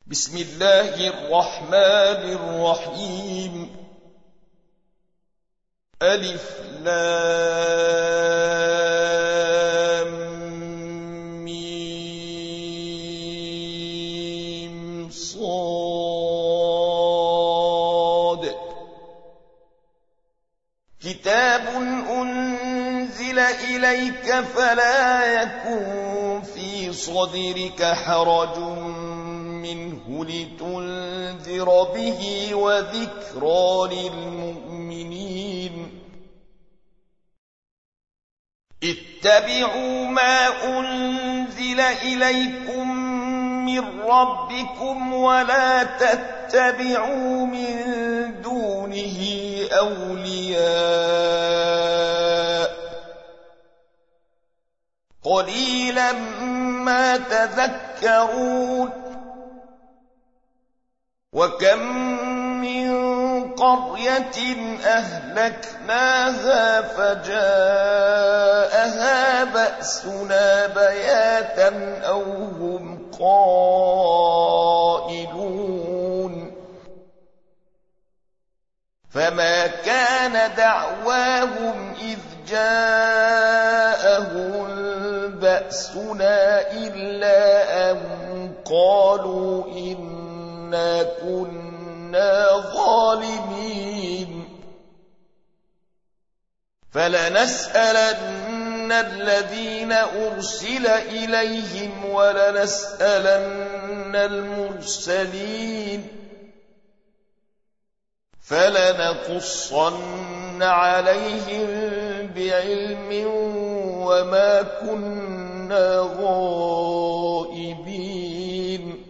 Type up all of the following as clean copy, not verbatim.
بسم الله الرحمن الرحيم. ألف لام ميم صاد. كتاب أنزل إليك فلا يكن في صدرك حرج منه لتنذر به وذكرى للمؤمنين. اتبعوا ما أنزل إليكم من ربكم ولا تتبعوا من دونه أولياء قليلا ما تذكرون. وكم من قرية أهلكناها فجاءها بأسنا بياتا أو هم قائلون. فما كان دعواهم إذ جاءهم بأسنا إلا أن قالوا إنا كنا ظالمين. فلنسألن الذين أرسل إليهم ولنسألن المرسلين فلنقصن عليهم بعلم وما كنا غائبين.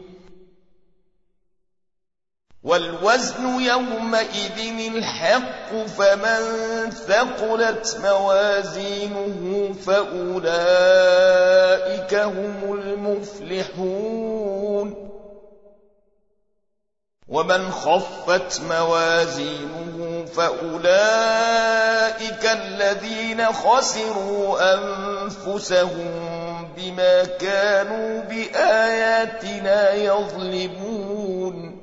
والوزن يومئذ الحق فمن ثقلت موازينه فأولئك هم المفلحون. ومن خفت موازينه فأولئك الذين خسروا أنفسهم بما كانوا بآياتنا يظلمون.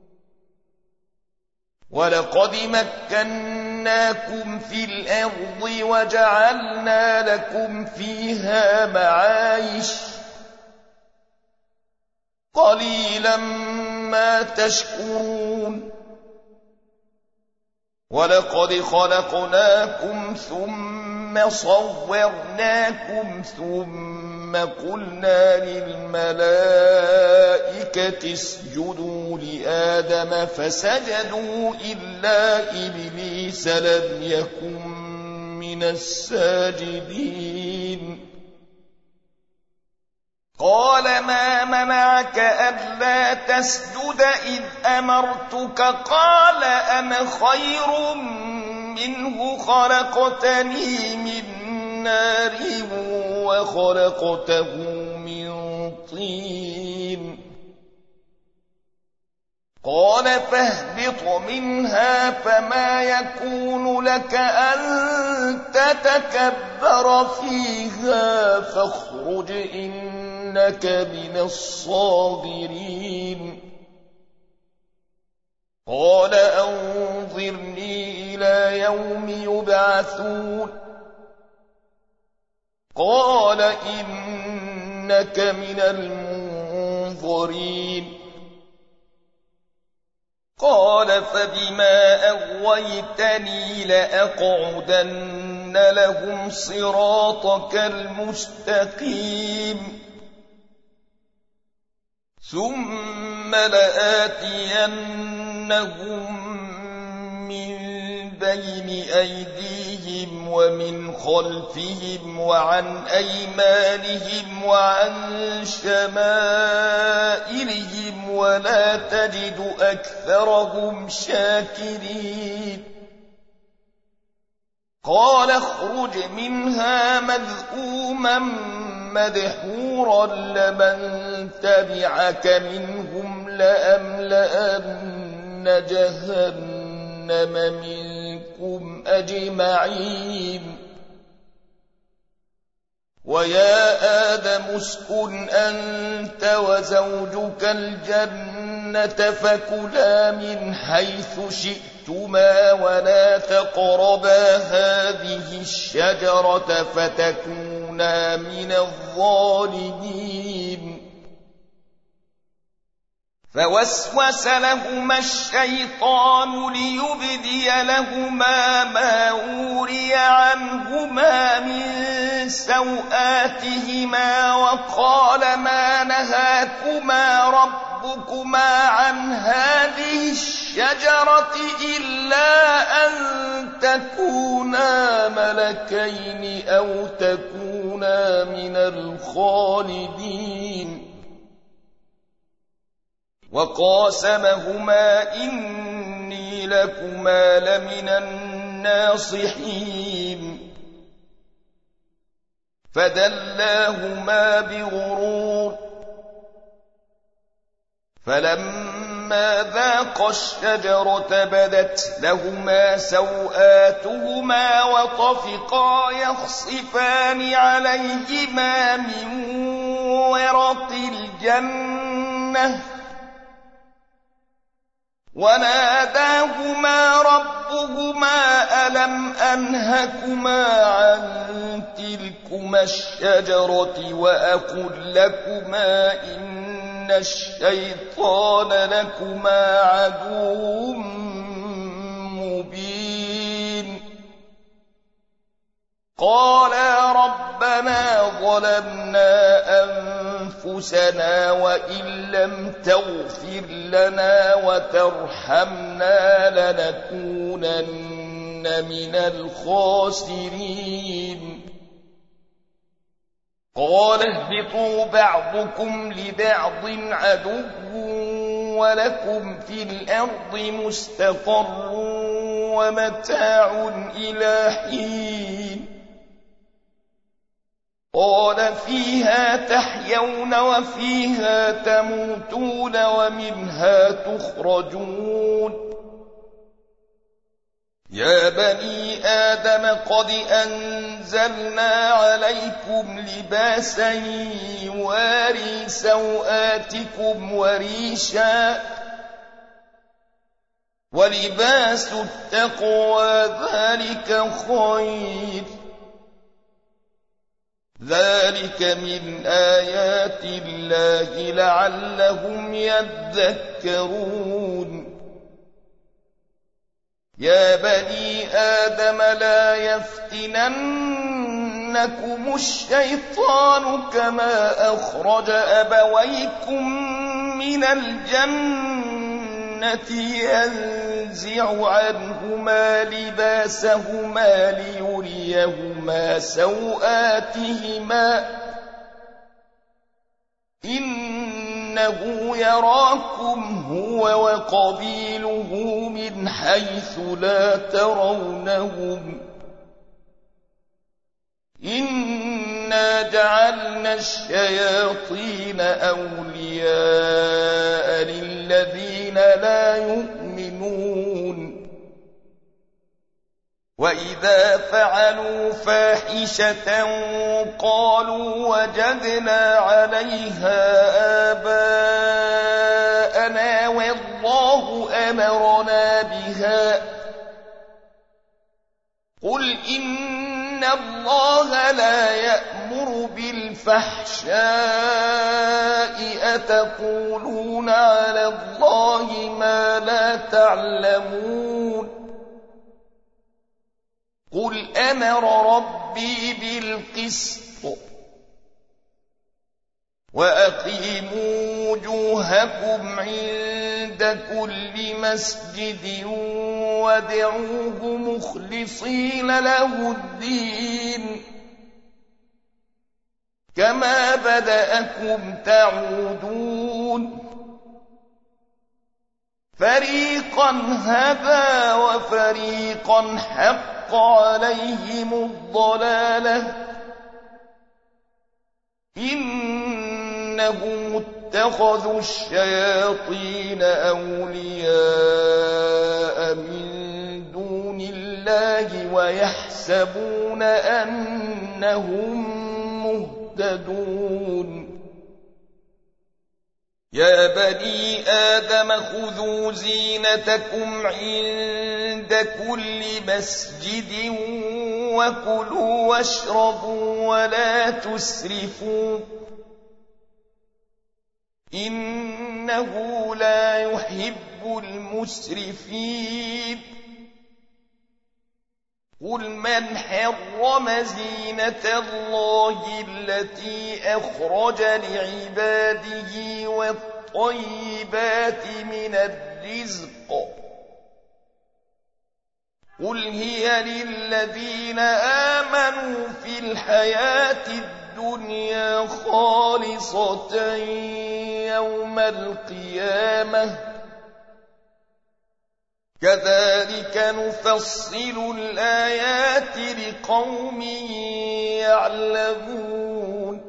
ولقد مكناكم في الأرض وجعلنا لكم فيها معايش قليلا ما تشكرون. ولقد خلقناكم ثم صورناكم ثم قلنا للملائكة اسجدوا لآدم فسجدوا إلا إبليس لم يكن من الساجدين. قال ما منعك ألا تسجد إذ أمرتك؟ قال أنا خير منه خلقتني من نار وخلقته من طين. قال فاهبط منها فما يكون لك أن تتكبر فيها فاخرج إنك من الصاغرين. قال أنظرني إلى يوم يبعثون. قال إنك من المنظرين. قال فبما أغويتني لأقعدن لهم صراطك المستقيم ثم لآتينهم من بين أيديهم ومن خلفهم وعن أيمانهم وعن شمائلهم ولا تجد أكثرهم شاكرين. قال اخرج منها مذءوما مدحورا لمن تبعك منهم لأملأن جهنم منكم أجمعين. ويا آدم اسكن أنت وزوجك الجنة فكلا من حيث شئتما ولا تقربا هذه الشجرة فتكونا من الظالمين. فوسوس لهما الشيطان ليبدي لهما ما أوري عنهما من سوآتهما وقال ما نهاكما ربكما عن هذه الشجرة إلا أن تكونا ملكين أو تكونا من الخالدين. وقاسمهما إني لكما لمن الناصحين. فدلاهما بغرور فلما ذاقا الشجرة بدت لهما سوآتهما وطفقا يخصفان عليهما من ورق الجنة وناداهما ربهما ألم أنهكما عن تلكما الشجرة وأقل لكما إن الشيطان لكما عدو مبين. قالا ربنا ظلمنا أنفسنا وإن لم تغفر لنا وترحمنا لنكونن من الخاسرين. قال اهبطوا بعضكم لبعض عدو ولكم في الأرض مستقر ومتاع إلى حين. قال فيها تحيون وفيها تموتون ومنها تخرجون. يا بني آدم قد أنزلنا عليكم لباسا يواري سوآتكم وريشا ولباس التقوى ذلك خير. ذلك من آيات الله لعلهم يذكرون. يا بني آدم لا يفتننكم الشيطان كما أخرج أبويكم من الجنة ينزع عنهما لباسهما ليريهما سوآتهما إنه يراكم هو وقبيله من حيث لا ترونهم إنا جعلنا الشياطين أولياء للذين لا يؤمنون. وإذا فعلوا فاحشة قالوا وجدنا عليها آباءنا والله أمرنا بها. قل إن الله لا يأمر بالفحشاء أتقولون على الله ما لا تعلمون. قل أمر ربي بالقسط وأقيموا وجوهكم عند كل مسجد وادعوه مخلصين له الدين كما بدأكم تعودون. فريقا هدى وفريقا حق عليهم الضلالة إنهم اتخذوا الشياطين أولياء من دون الله ويحسبون أنهم مهتدون يا بني آدم خذوا زينتكم عند كل مسجد وكلوا واشربوا ولا تسرفوا إنه لا يحب المسرفين قل من حرم زينة الله التي أخرج لعباده والطيبات من الرزق قل هي للذين آمنوا في الحياة الدنيا خالصة يوم القيامة كذلك نفصل الآيات لقوم يعلمون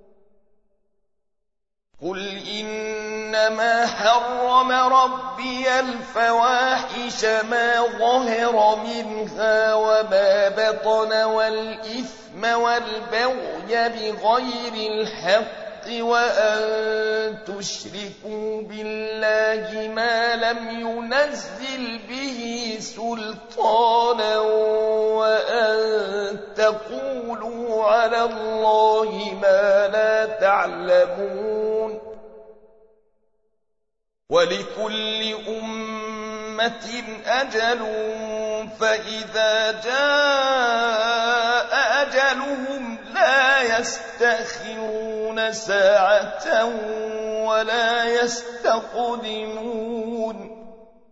قل إنما حرم ربي الفواحش ما ظهر منها وما بطن والإثم والبغي بغير الحق وأن تشركوا بالله ما لم ينزل به سلطانا وأن تقولوا على الله ما لا تعلمون ولكل أمة أجل فإذا جاء أجلهم لا يستأخرون ساعة ولا يستقدمون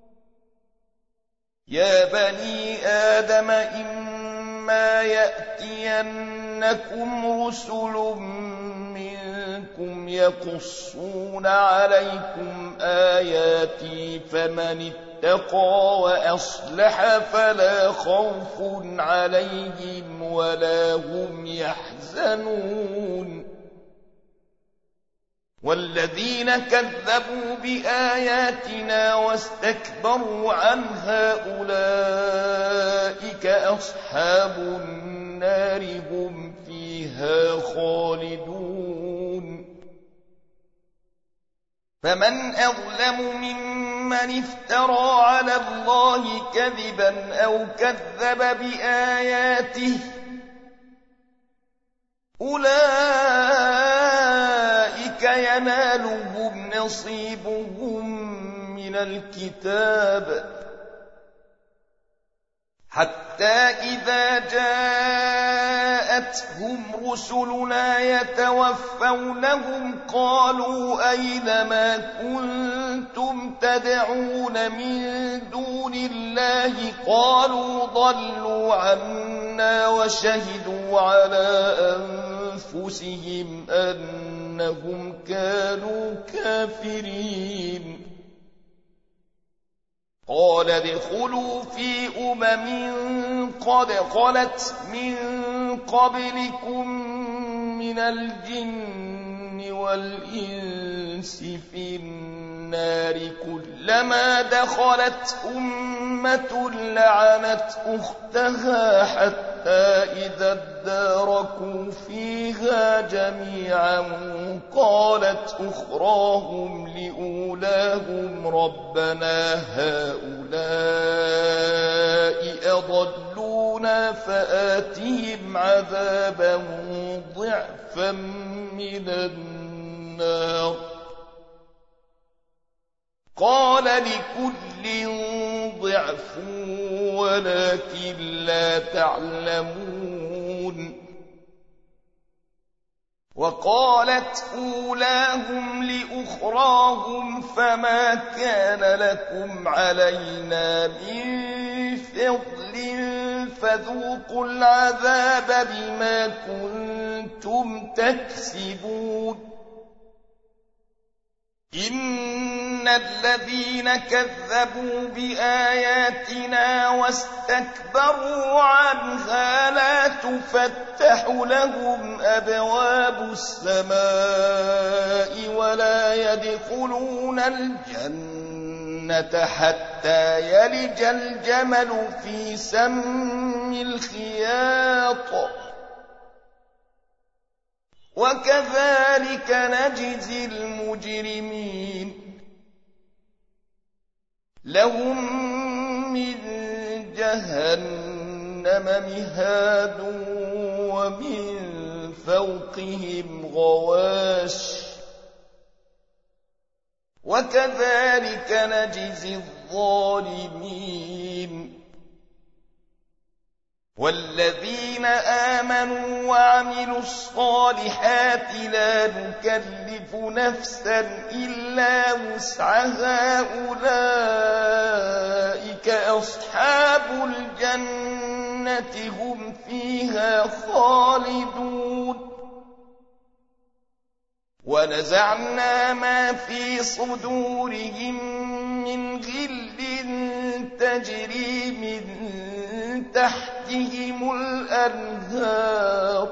يا بني آدم إما يأتينكم رسل منكم يقصون عليكم آياتي فمن اتقى وأصلح فلا خوف عليهم ولا هم يحزنون والذين كذبوا بآياتنا واستكبروا عنها أولئك أصحاب النار هم فيها خالدون فمن أظلم ممن افترى على الله كذبا أو كذب بآياته أولئك ينالهم نصيبهم من الكتاب حتى إذا جاءتهم رسلنا يتوفونهم قالوا أين ما كنتم تدعون من دون الله قالوا ضلوا عنا وشهدوا على أنفسهم أنهم كانوا كافرين قال ادخلوا في قد خلت من قبلكم من الجن والإنس في النار كلما دخلت أمة لعنت أختها حتى إذا اداركوا فيها جميعا قالت أخراهم لأولاهم ربنا هؤلاء أضلونا فآتهم عذابا ضعفا من النار قال لكل ضعف ولكن لا تعلمون وقالت أولاهم لأخراهم فما كان لكم علينا من فضل فذوقوا العذاب بما كنتم تكسبون إن الذين كذبوا بآياتنا واستكبروا عنها لا تفتح لهم أبواب السماء ولا يدخلون الجنة حتى يلج الجمل في سم الخياط وكذلك نجزي المجرمين لهم من جهنم مهاد ومن فوقهم غواش وكذلك نجزي الظالمين والذين آمنوا وعملوا الصالحات لا نكلف نفسا إلا وسعها أولئك أصحاب الجنة هم فيها خالدون ونزعنا ما في صدورهم من غل تجري من تحتهم الأنهار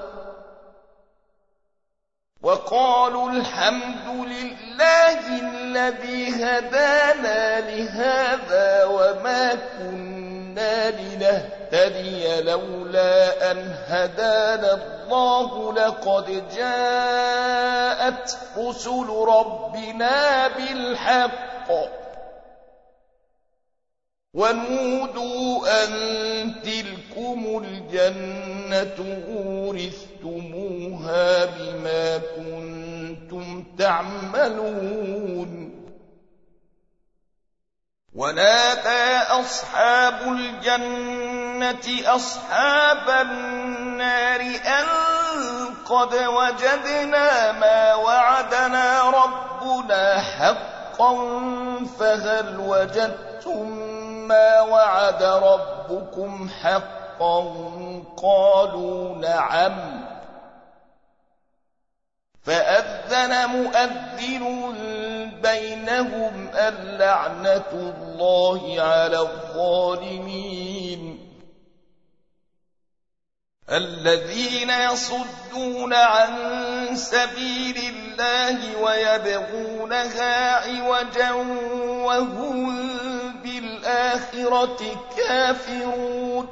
وقالوا الحمد لله الذي هدانا لهذا وما كنا لنهتدي لولا أن هدانا الله لقد جاءت رسل ربنا بالحق ونودوا أن تلكم الجنة أورثتموها بما كنتم تعملون ونادى أصحاب الجنة أصحاب النار أن قد وجدنا ما وعدنا ربنا حقا فهل وجدتم ما وعد ربكم حقا قالوا نعم فأذن مؤذن بينهم اللعنة الله على الظالمين الذين يصدون عن سبيل الله ويبغونها عوجا وهم بالآخرة كافرون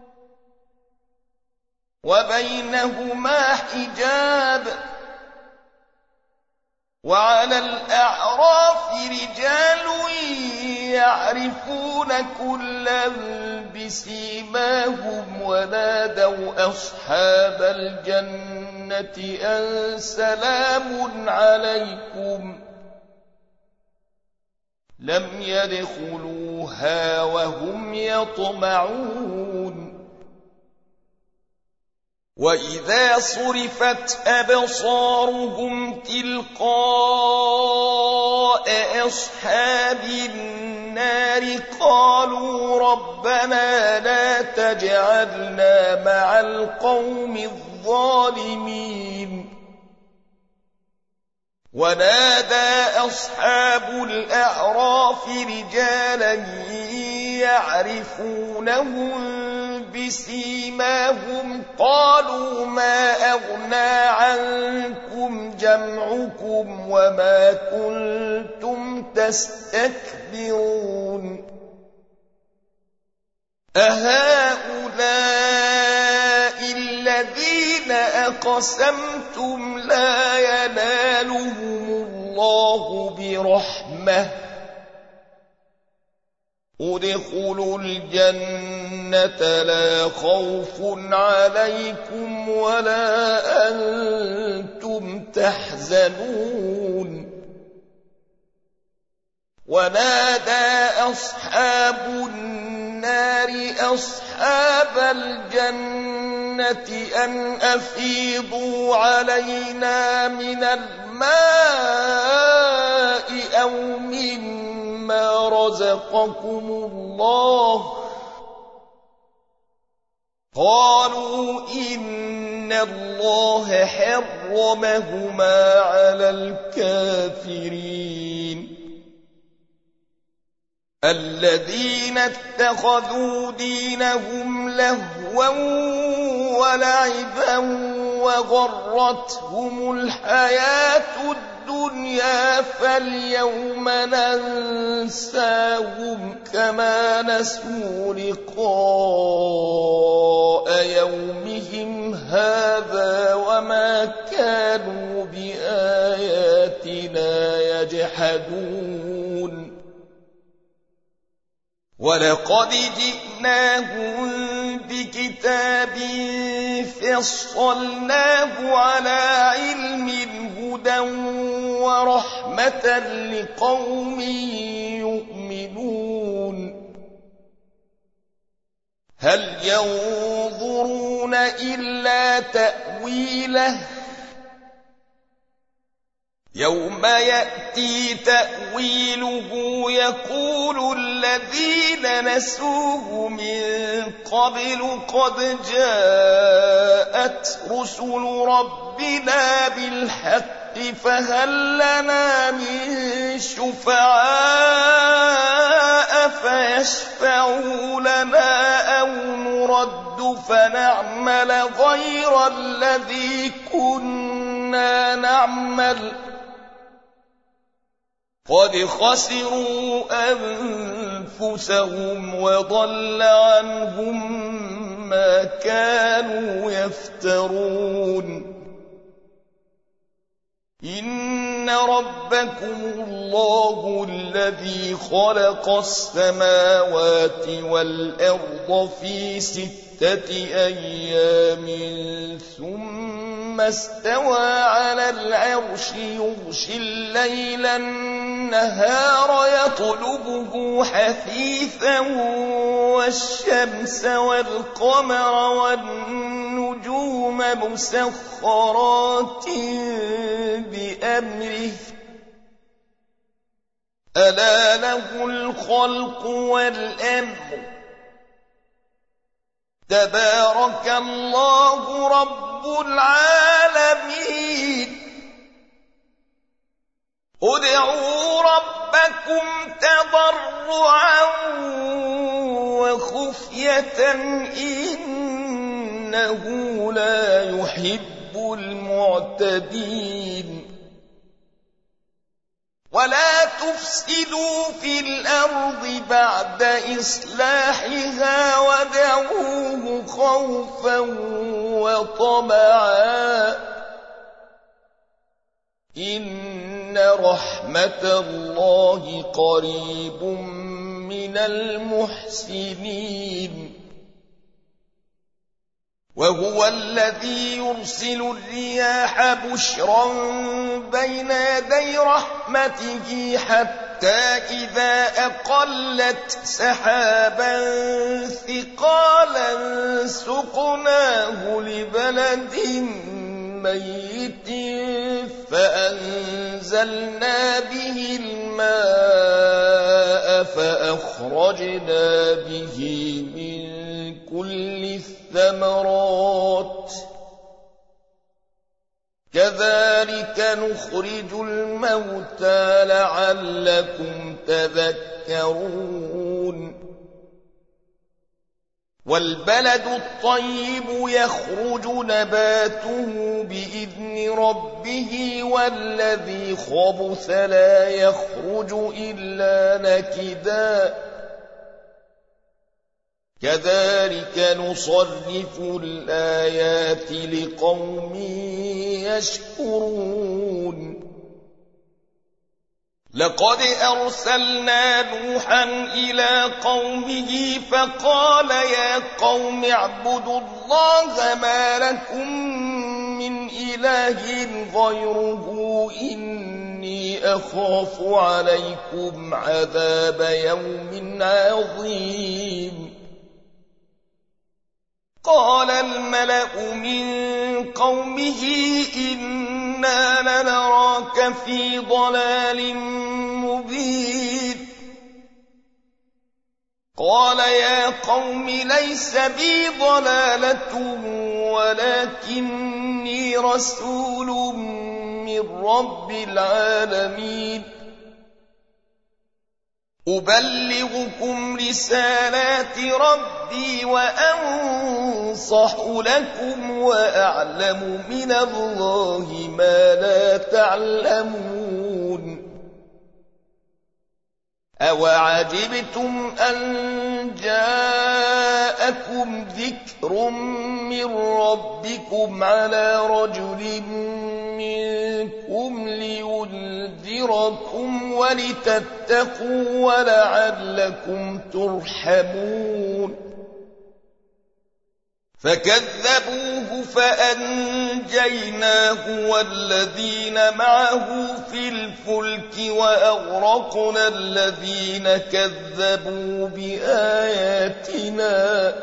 وبينهما حجاب وعلى الأعراف رجال يعرفون كلا بسيماهم ونادوا أصحاب الجنة أن سلام عليكم لم يدخلوها وهم يطمعون وإذا صرفت أبصارهم تلقاء أصحاب النار قالوا ربنا لا تجعلنا مع القوم الظالمين ونادى أصحاب الأعراف رجالا يعرفونهم بسيماهم قالوا ما أغنى عنكم جمعكم وما كنتم تستكبرون أهؤلاء الذين أقسمتم لا ينالهم الله برحمة ادخلوا الجنة لا خوف عليكم ولا أنتم تحزنون ونادى أصحاب النار أصحاب الجنة أن أفيضوا علينا من الماء أو مما رزقكم الله قالوا إن الله حرمهما على الكافرين الذين اتخذوا دينهم لهوا ولعبا وغرتهم الحياة الدنيا فاليوم ننساهم كما نسوا لقاء يومهم هذا وما كانوا بآياتنا يجحدون ولقد جئناهم بكتاب فصلناه على علم هدى ورحمة لقوم يؤمنون هل ينظرون إلا تأويله يوم يأتي تأويله يقول الذين نسوه من قبل قد جاءت رسل ربنا بالحق فهل لنا من شفعاء فيشفعوا لنا أو نرد فنعمل غير الذي كنا نعمل قد خسروا أنفسهم وضل عنهم ما كانوا يفترون إن ربكم الله الذي خلق السماوات والأرض في 6 أيام ثم استوى على العرش يغشي الليل النهار يطلبه حثيثا والشمس والقمر والنجوم مسخرات بأمره ألا له الخلق والأمر تبارك الله رب العالمين ادعوا ربكم تضرعا وخفية إنه لا يحب المعتدين ولا تفسدوا في الأرض بعد إصلاحها ودعوه خوفا وطمعا إن رحمة الله قريب من المحسنين وهو الذي يرسل الرياح بشرا بين يدي رحمته حتى إذا أقلت سحابا ثقالا سقناه لبلد ميت فأنزلنا به الماء فأخرجنا به من كل الثمرات كذلك نخرج الموتى لعلكم تذكرون والبلد الطيب يخرج نباته بإذن ربه والذي خبث لا يخرج إلا نكدا كذلك نصرف الآيات لقوم يشكرون لقد أرسلنا نوحا إلى قومه فقال يا قوم اعبدوا الله ما لكم من إله غيره إني أخاف عليكم عذاب يوم عظيم قال الملأ من قومه إنا لنراك في ضلال مبين قال يا قوم ليس بي ضلالة ولكني رسول من رب العالمين أبلغكم رسالات ربي وأنصح لكم وأعلم من الله ما لا تعلمون أَوَعَجِبْتُمْ أَنْ جَاءَكُمْ ذِكْرٌ مِّن رَّبِّكُمْ عَلَىٰ رَجُلٍ مِّنكُمْ لِيُنذِرَكُمْ وَلِتَتَّقُوا وَلَعَلَّكُمْ تُرْحَمُونَ فَكَذَّبُوهُ فَأَنجَيْنَاهُ وَالَّذِينَ معه في الْفُلْكِ وَأَغْرَقْنَا الَّذِينَ كَذَّبُوا بِآيَاتِنَا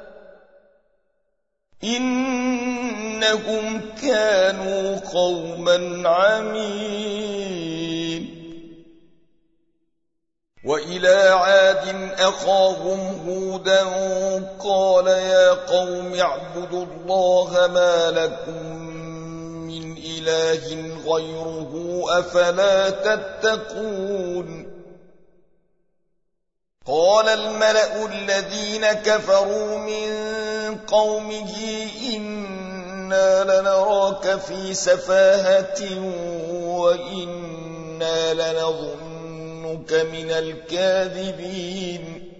إِنَّهُمْ كَانُوا قَوْمًا عَمِينَ وَإِلَىٰ عَادٍ أَخَاهُمْ هُودًا قَالَ يَا قَوْمِ اعْبُدُوا اللَّهَ مَا لَكُم مِّنْ إِلَٰهٍ غَيْرُهُ أَفَلَا تَتَّقُونَ قَالَ الْمَلَأُ الَّذِينَ كَفَرُوا مِن قَوْمِهِ إِنَّا لَنَرَاكَ فِي سَفَاهَةٍ وَإِنَّا لَنَظُنُّكَ مِنَ الْكَاذِبِينَ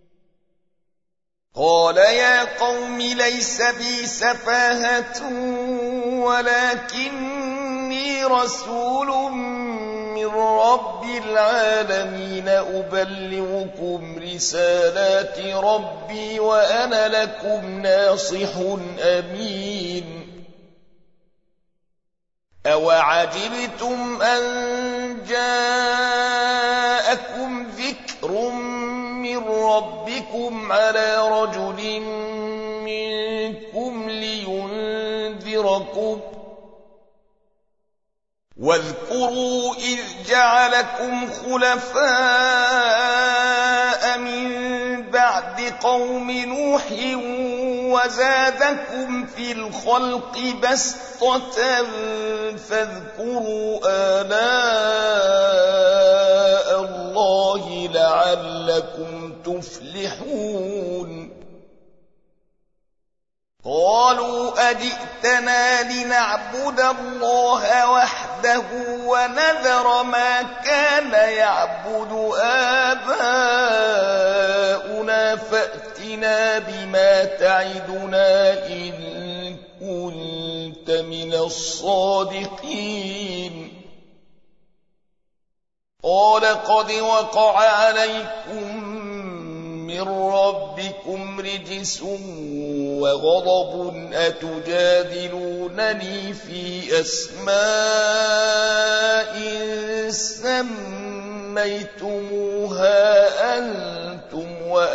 قَالَ يَا قَوْمِ لَيْسَ بِي سَفَاهَةٌ وَلَكِنِّي رَسُولٌ مِّن رَّبِّ الْعَالَمِينَ أُبَلِّغُكُمْ رِسَالَاتِ رَبِّي وَأَنَا لَكُمْ نَاصِحٌ أَمِينٌ أَوَعَجِبْتُمْ أَنْ جَاءَكُمْ ذِكْرٌ مِّن رَّبِّكُمْ عَلَىٰ رَجُلٍ مِّنكُمْ لِيُنذِرَكُمْ وَاذْكُرُوا إِذْ جَعَلَكُمْ خُلَفَاءَ مِن بَعْدِ قَوْمِ نُوحٍ وَزَادَكُمْ فِي الْخَلْقِ بَسْطَةً فَاذْكُرُوا آلَاءَ اللَّهِ لَعَلَّكُمْ تُفْلِحُونَ قَالُوا أَجِئْتَنَا لِنَعْبُدَ اللَّهَ وَحْدَهُ وَنَذَرَ مَا كَانَ يَعْبُدُ آبَاؤُنَا فَأْتِنَا بِمَا تَعِدُنَا إِن كُنتَ مِنَ الصَّادِقِينَ قَالَ قَدْ وَقَعَ عَلَيْكُم مِّن رَّبِّكُمْ رِجْسٌ وَغَضَبٌ أَتُجَادِلُونَنِي فِي أَسْمَاءٍ سَمَّيْتُمُوهَا أَنتُمْ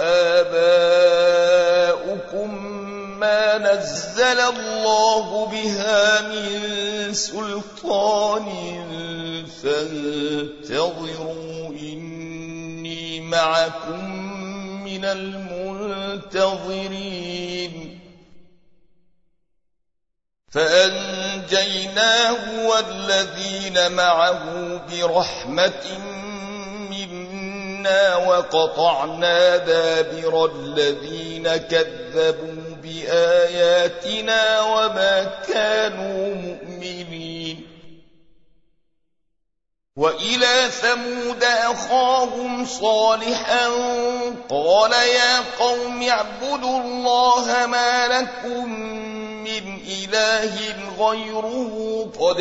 وَآبَاؤُكُم مَّا نَزَّلَ اللَّهُ بِهَا مِن سُلْطَانٍ فَانتَظِرُوا إِنِّي مَعَكُم مِّنَ الْمُنتَظِرِينَ فَأَنجَيْنَاهُ وَالَّذِينَ معه بِرَحْمَةٍ مِّنَّا وَقَطَعْنَا دَابِرَ الَّذِينَ كَذَّبُوا بِآيَاتِنَا وَمَا كَانُوا مُؤْمِنِينَ وَإِلَىٰ ثَمُودَ أَخَاهُمْ صَالِحًا قَالَ يَا قَوْمِ اعْبُدُوا اللَّهَ مَا لَكُم مِّنْ إِلَٰهٍ غَيْرُهُ قَدْ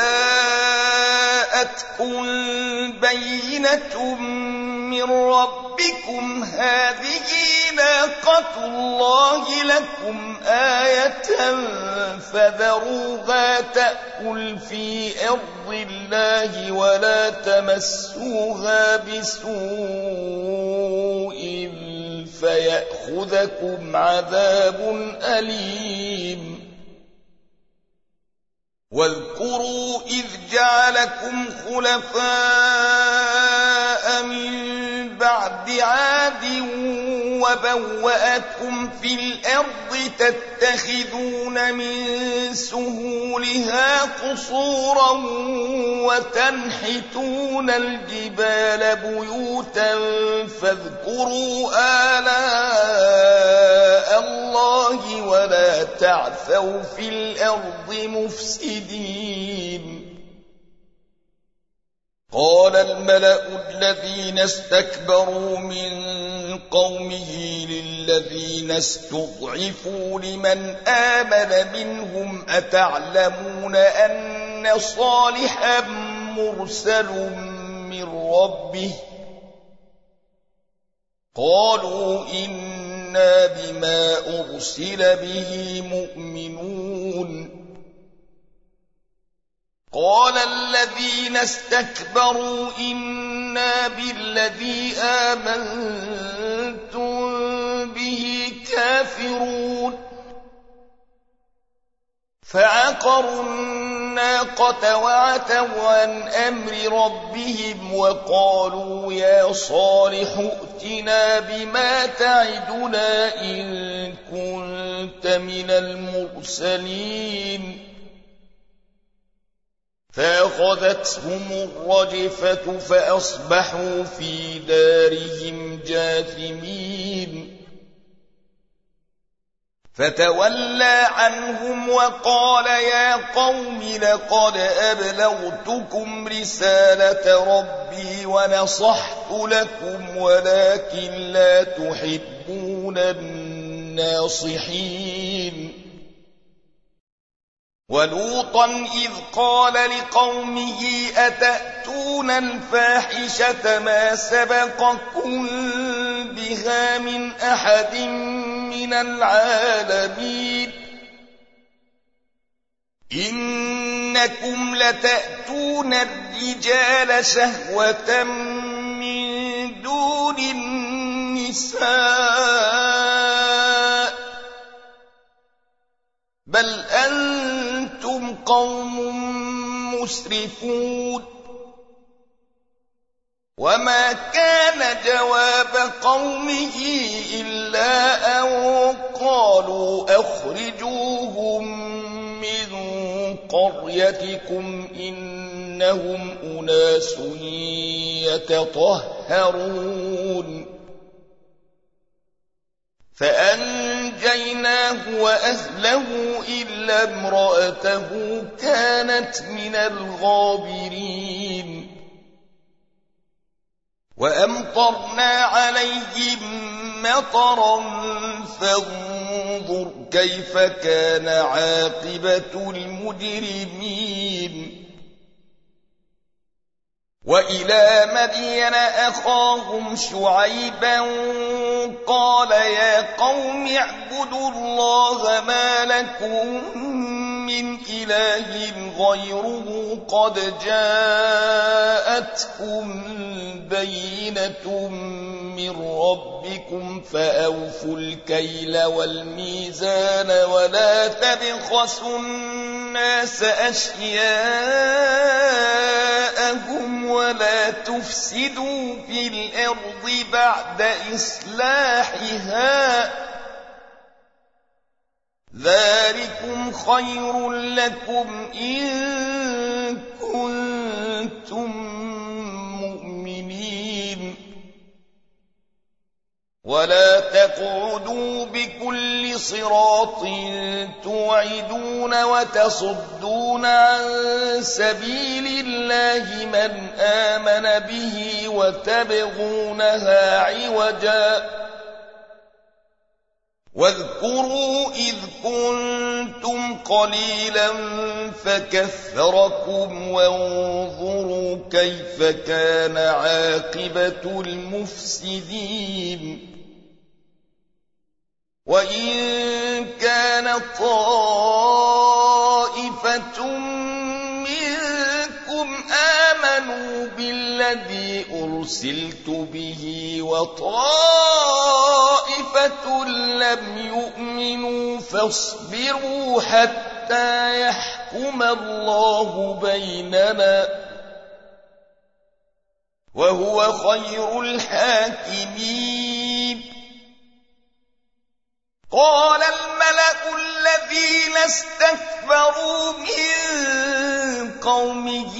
جَاءَتْكُم بَيِّنَةٌ مِّن رَّبِّكُمْ هَٰذِهِ نَاقَةُ اللَّهِ لَكُمْ آيَةً فَذَرُوهَا تَأْكُلْ فِي أَرْضِ اللَّهِ وَلَا تَمَسُّوهَا بِسُوءٍ فَيَأْخُذَكُمْ عَذَابٌ أَلِيمٌ وَاذْكُرُوا إِذْ جَعَلَكُمْ خُلَفَاءَ مِن بَعْدِ عَادٍ وَبَوَّأَكُمْ فِي الْأَرْضِ تَتَّخِذُونَ مِن سُهُولِهَا قُصُورًا وَتَنْحِتُونَ الْجِبَالَ بُيُوتًا فَاذْكُرُوا آلَاءَ اللَّهِ وَلَا تَعْثَوْا فِي الْأَرْضِ مُفْسِدِينَ قال الملأ الذين استكبروا من قومه للذين استضعفوا لمن آمن منهم أتعلمون أن صالحا مرسل من ربه قالوا إنا بما أرسل به مؤمنون قال الذين استكبروا إنا بالذي آمنتم به كافرون فعقروا الناقة وعتوا عن أمر ربهم وقالوا يا صالح ائتنا بما تعدنا إن كنت من المرسلين فأخذتهم الرجفة فأصبحوا في دارهم جاثمين فتولى عنهم وقال يا قوم لقد أبلغتكم رسالة ربي ونصحت لكم ولكن لا تحبون الناصحين ولوطا إذ قال لقومه أتأتون الفاحشة ما سبقكم بها من أحد من العالمين إنكم لتأتون الرجال شهوة من دون النساء بل أنتم قوم مسرفون وما كان جواب قومه إلا أن قالوا أخرجوهم من قريتكم إنهم أناس يتطهرون فأنجيناه وأهله إلا امرأته كانت من الغابرين وأمطرنا عليهم مطرا فانظر كيف كان عاقبة المجرمين وإلى مدين أخاهم شعيبا قال يا قوم اعبدوا الله ما لكم من إله غيره قد جاءتكم بينة من ربكم فأوفوا الكيل والميزان ولا تبخسوا الناس أشياءهم ولا تفسدوا في الأرض بعد إصلاحها ذلكم خير لكم إن كنتم مؤمنين ولا تقعدوا بكل صراط توعدون وتصدون عن سبيل الله من آمن به وتبغونها عوجا واذكروا إذ كنتم قليلا فكثركم وانظروا كيف كان عاقبة المفسدين وإن كان طائفة منكم آمنوا بالذي أرسلت به وطائفة لم يؤمنوا فاصبروا حتى يحكم الله بيننا وهو خير الحاكمين قال الملأ الذين استكبروا من قومه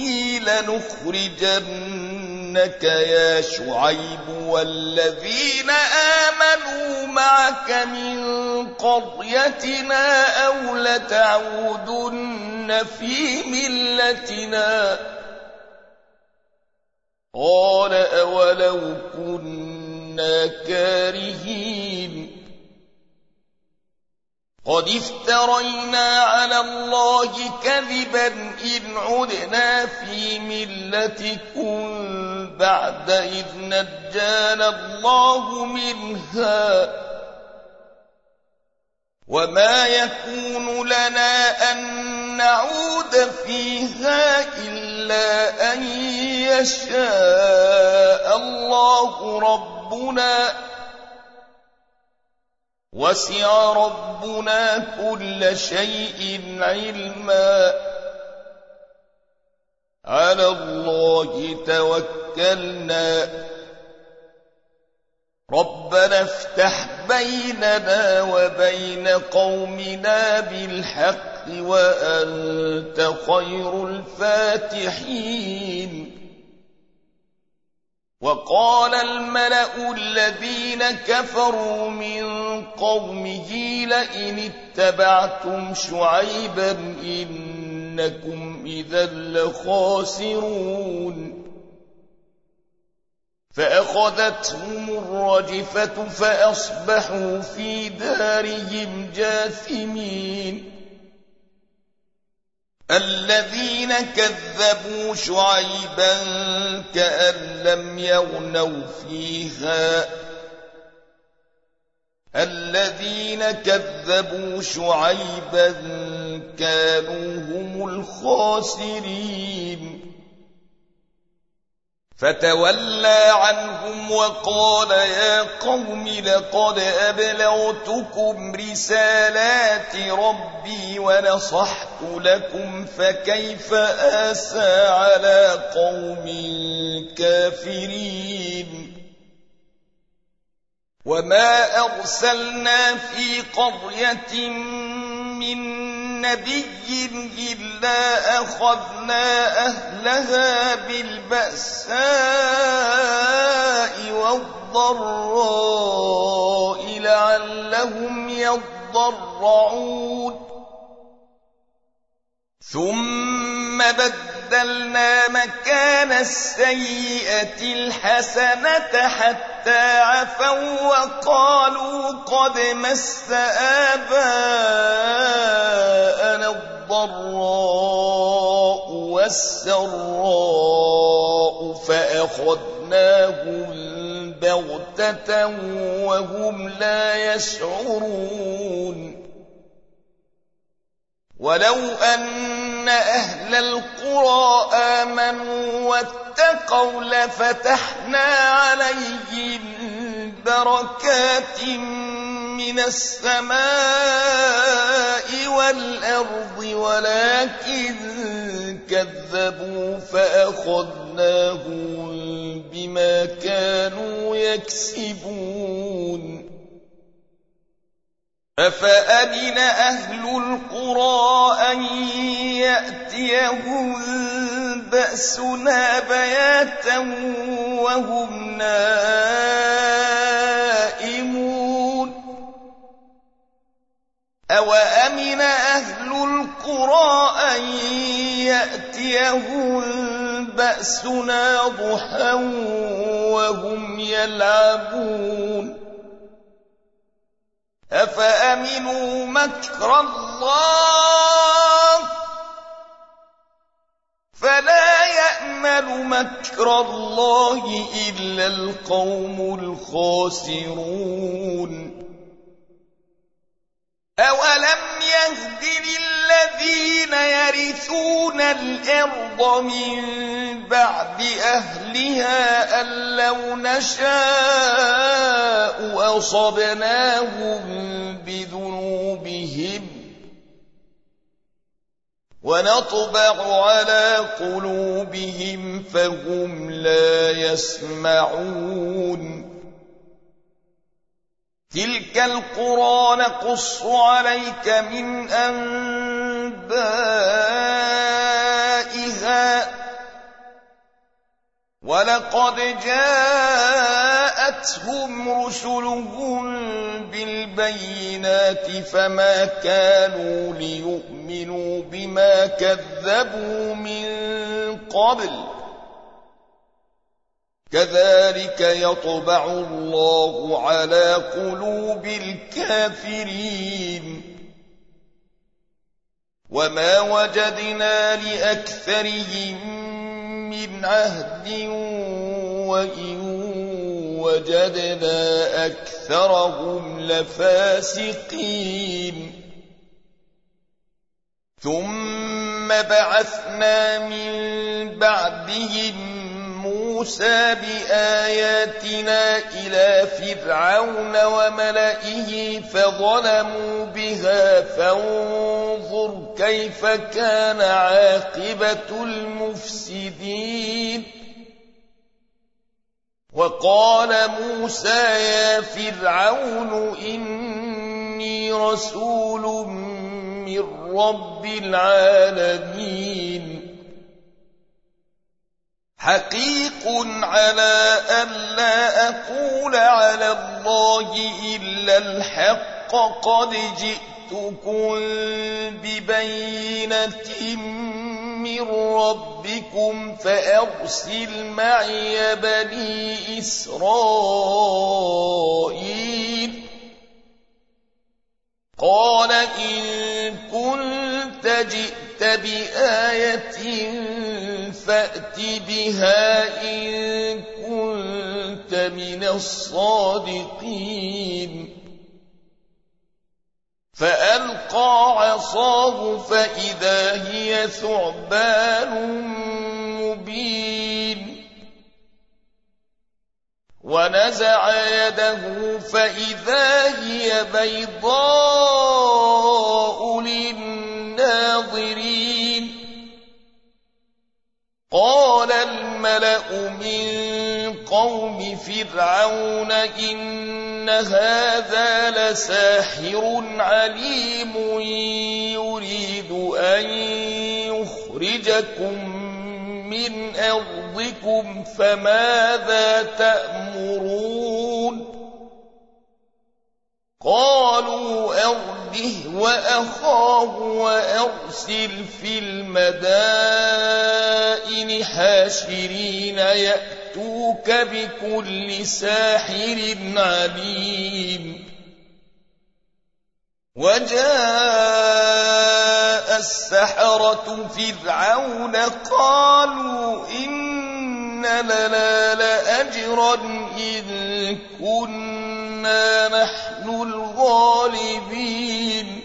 لنخرجنك يا شعيب والذين آمنوا معك من قريتنا أو لتعودن في ملتنا قال الملأ الذين استكبروا من قومه لنخرجنك يا شعيب والذين آمنوا معك من قريتنا أو لتعودن في ملتنا قال الملأ الذين استكبروا من قومه لنخرجنك يا شعيب والذين آمنوا معك من قريتنا أو لتعودن في ملتنا قال أولو كنا كارهين قد افترينا على الله كذبا إن عدنا في ملتكم بعد إذ نجانا الله منها وما يكون لنا أن نعود فيها إلا أن يشاء الله ربنا وسع ربنا كل شيء علما على الله توكلنا ربنا افتح بيننا وبين قومنا بالحق وأنت خير الفاتحين وقال الملأ الذين كفروا من قومه لئن اتبعتم شعيبا إنكم إذا لخاسرون فأخذتهم الرجفة فأصبحوا في دارهم جاثمين الذين كذبوا شعيبا كأن لم يغنوا فيها الذين كذبوا شعيبا كانوا هم الخاسرين فتولى عنهم وقال يا قوم لقد أبلغتكم رسالات ربي ونصحت لكم فكيف آسى على قوم كافرين وما أرسلنا في قرية من نبي إلا أخذنا أهلها بالبأساء والضراء لعلهم يضرعون ثم بدلنا مكان السيئة الحسنة حتى عفوا وقالوا قد مس آباءنا الضراء والسراء فأخذناهم بغتة وهم لا يشعرون ولو أن أهل القرى آمنوا واتقوا لفتحنا عليهم بركات من السماء والأرض ولكن كذبوا فأخذناهم بما كانوا يكسبون أفأمن أهل القرى أن يأتيهم بأسنا بياتا وهم نائمون أوأمن أهل القرى أن يأتيهم بأسنا ضحى وهم يلعبون أفأمنوا مكر الله فلا يأمن مكر الله إلا القوم الخاسرون أولم يهد للذين يرثون الأرض من بعد أهلها أن لو نشاء أصبناهم بذنوبهم ونطبع على قلوبهم فهم لا يسمعون تلك القرى نقص عليك من أنبائها ولقد جاءتهم رسلهم بالبينات فما كانوا ليؤمنوا بما كذبوا من قبل كذلك يطبع الله على قلوب الكافرين وما وجدنا لأكثرهم من عهد وإن وجدنا أكثرهم لفاسقين ثم بعثنا من بعدهم موسى بآياتنا إلى فرعون وملئه فظلموا بها فانظر كيف كان عاقبة المفسدين وقال موسى يا فرعون إني رسول من رب العالمين حقيق على ألا أقول على الله إلا الحق قد جئتكم ببينة من ربكم فأرسل معي بني إسرائيل قال إن كنت جئت بآية فأت بها إن كنت من الصادقين فألقى عصاه فإذا هي ثعبان مبين ونزع يده فإذا هي بيضاء للناظرين قال الملأ من قوم فرعون إن هذا لساحر عليم يريد أن يخرجكم من أرضكم فماذا تأمرون قالوا أرجه وأخاه وأرسل في المدائن حاشرين يأتوك بكل ساحر عليم وجاء السحرة فرعون قالوا إن لنا لأجرا إن كنا نحن الغالبين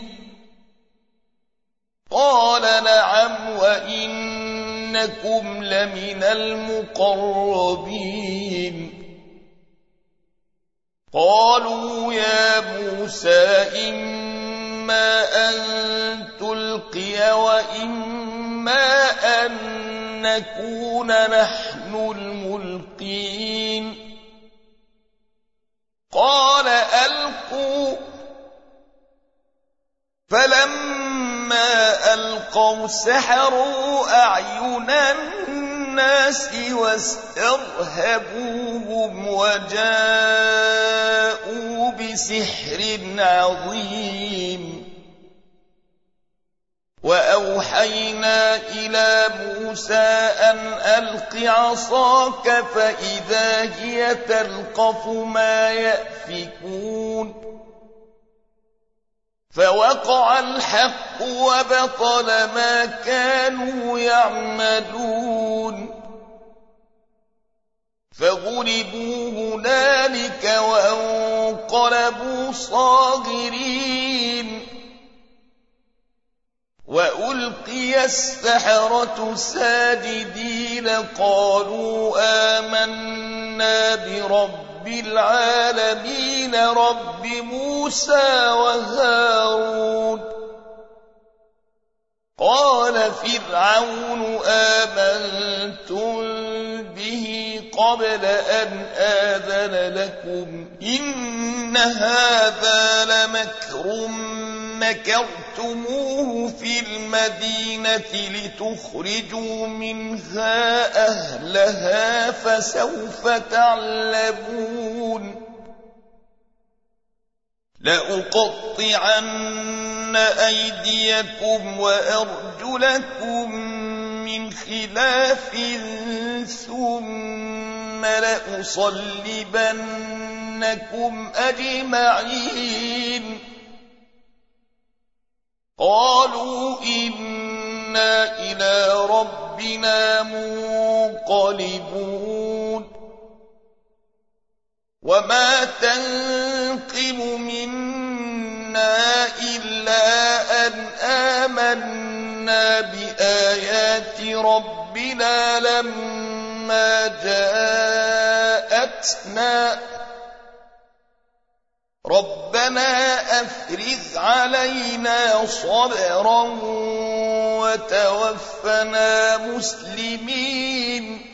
قال نعم وإنكم لمن المقربين قالوا يا موسى إما أن تلقي وإما أن نكون نحن الملقين قال ألقوا فلما ألقوا سحروا أعين الناس واسترهبوهم وجاءوا بسحر عظيم وأوحينا إلى موسى أن ألق عصاك فإذا هي تلقف ما يأفكون فوقع الحق وبطل ما كانوا يعملون فغلبوا هنالك وانقلبوا صاغرين وألقي السحرة ساجدين قالوا آمنا برب العالمين رب موسى وهارون قال فرعون آمنتم به قبل أن آذن لكم إن هذا لمكر مكرتموه في المدينة لتخرجوا منها أهلها فسوف تعلمون لأقطعن أيديكم وأرجلكم من خلاف ثم لأصلبنكم أجمعين قالوا إنا إلى ربنا منقلبون وما تنقم منا إلا أن آمنا بآيات ربنا لما جاءتنا ربنا أفرغ علينا صبرا وتوفنا مسلمين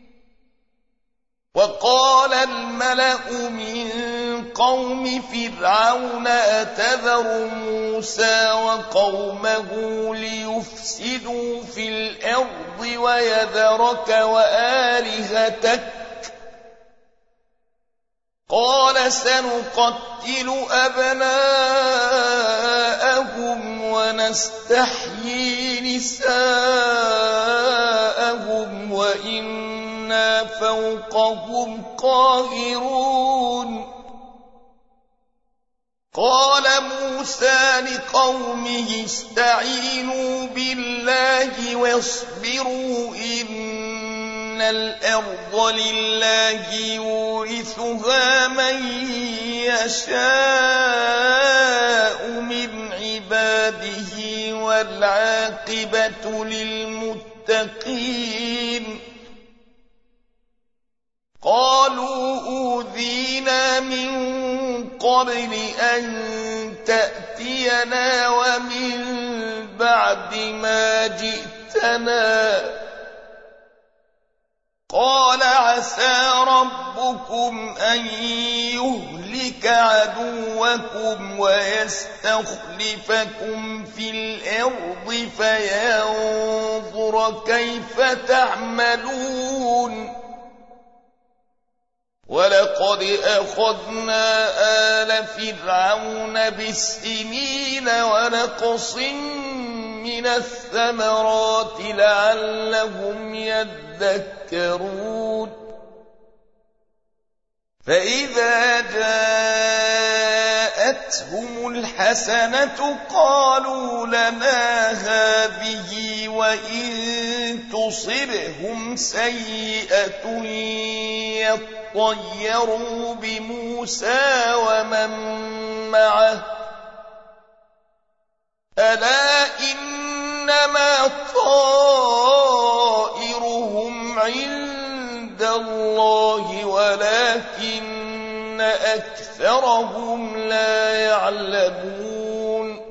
وقال الملأ من قوم فرعون أتذر موسى وقومه ليفسدوا في الأرض ويذرك وآلهتك قال سنقتل أبناءهم ونستحيي نساءهم وإنا فوقهم قاهرون قال موسى لقومه استعينوا بالله واصبروا إن الأرض لله يورثها من يشاء من عباده والعاقبة للمتقين قالوا أوذينا من قبل أن تأتينا ومن بعد ما جئتنا قال عسى ربكم أن يهلك عدوكم ويستخلفكم في الأرض فينظر كيف تعملون ولقد أخذنا آل فرعون بالسنين ونقص من الثمرات لعلهم يذكرون فإذا جاءتهم الحسنة قالوا لنا هذه وإن تصبهم سيئة يطيروا بموسى ومن معه ألا إنما طائرهم عند الله ولكن أكثرهم لا يعلمون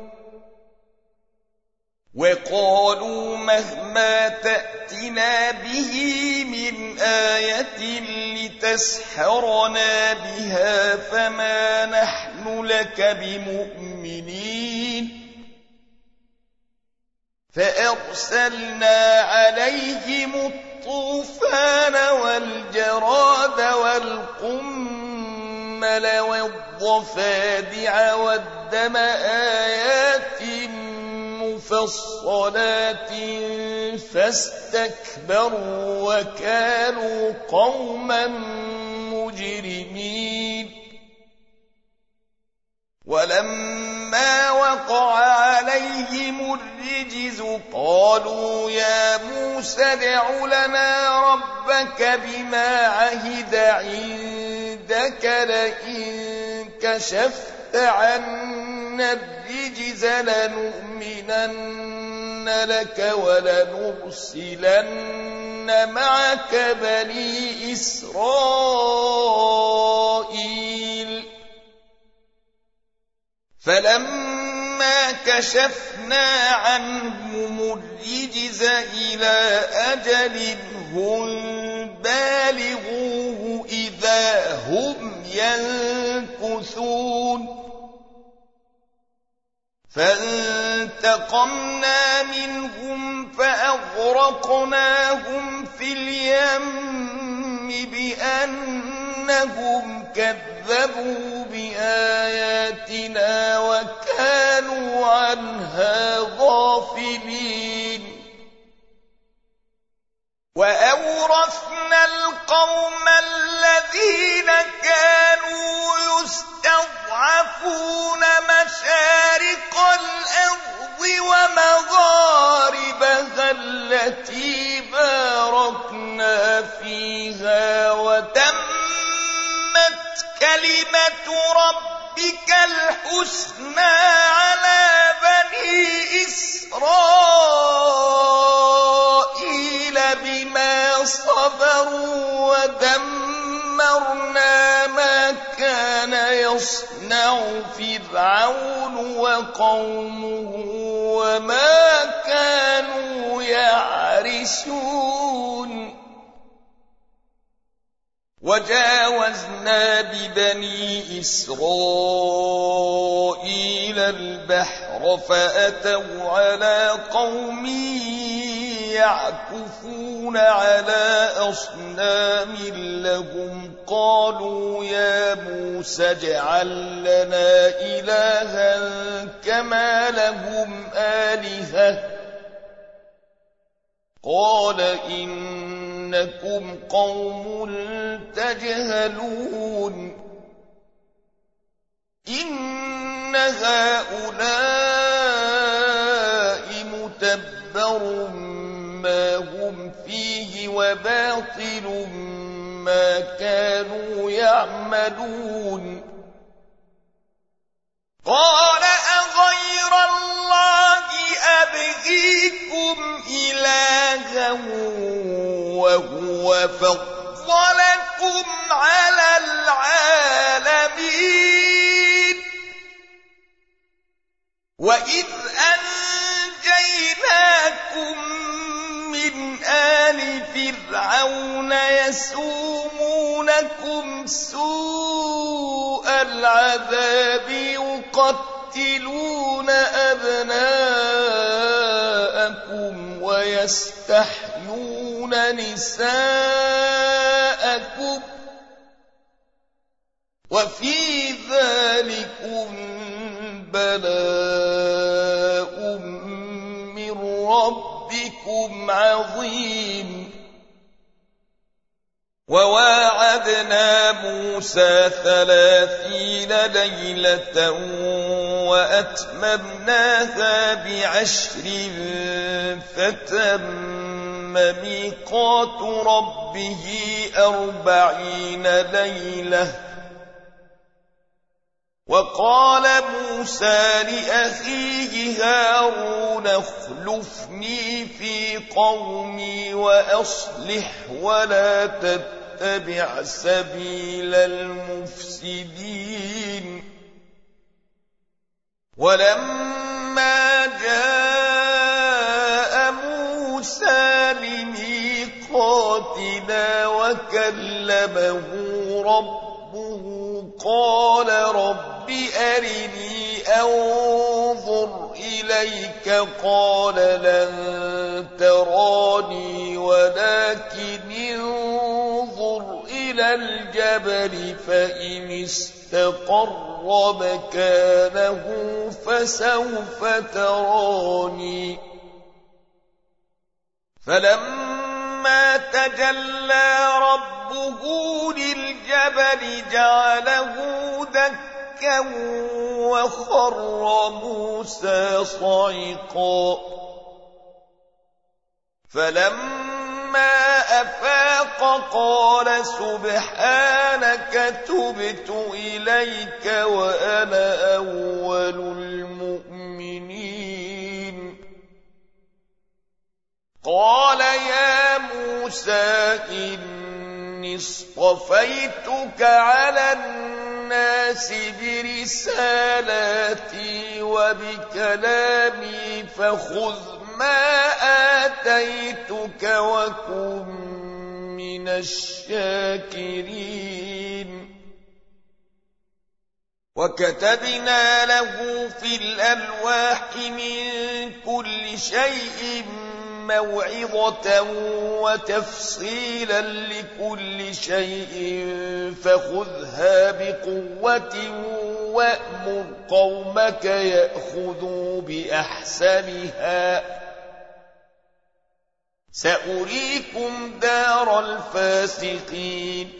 وقالوا مهما تأتنا به من آية لتسحرنا بها فما نحن لك بمؤمنين فأرسلنا عليهم الطوفان والجراد والقمل والضفادع والدم آيات مفصلات فاستكبروا وكانوا قوما مجرمين ولما وقع عليهم الرجز قالوا يا موسى ادع لنا ربك بما عهد عندك لئن كشفت عنا الرجز لنؤمنن لك ولنرسلن معك بني إسرائيل فلما كشفنا عنهم الرجز إلى أجل هم بالغوه إذا هم ينكثون فانتقمنا منهم فأغرقناهم في اليم بأنهم كذبوا بآياتنا وكانوا عنها غافلين وأورثنا القوم القوم الذين كانوا يستضعفون مشارق الأرض ومغاربها التي باركنا فيها وتمت كلمة ربك الحسنى على بني إسرائيل بما صبروا ودمرنا ما كان يصنع فرعون وقومه وما كانوا يعرشون وجاوزنا ببني إسرائيل البحر فأتوا على قوم يعكفون على أصنام لهم قالوا يا موسى اجعل لنا إلها كما لهم آلهة قال إنكم قوم تجهلون إن هؤلاء متبر ما هم فيه وباطل ما كانوا يعملون قال أغير الله أبغيكم إلها وهو فضلكم على العالمين وإذ أنجيناكم من آل فرعون يسومونكم سوء العذاب يقتلون أبناءكم ويستحيون نساءكم وفي ذلكم بلاء من ربكم عظيم وواعدنا موسى 30 ليلة وأتممناها ب10 فتم ميقات ربه 40 ليلة وقال موسى لأخيه هارون اخلفني في قومي وأصلح ولا تتبع سبيل المفسدين ولما جاء موسى لميقاتنا وكلمه ربه قال رب أرني أنظر إليك قال لن تراني ولكن انظر إلى الجبل فإن استقر مكانه فسوف تراني فلما تجلى ربه للجبل جعله دكا وخر موسى صعقا فلما أفاق قال سبحانك تبت إليك وأنا أول المؤمنين قال يا موسى إني اصطفيتك على الناس برسالاتي وبكلامي فخذ ما آتيتك وكن من الشاكرين وكتبنا له في الألواح من كل شيء موعظة وتفصيلا لكل شيء فخذها بقوة وأمر قومك يأخذوا بأحسنها سأريكم دار الفاسقين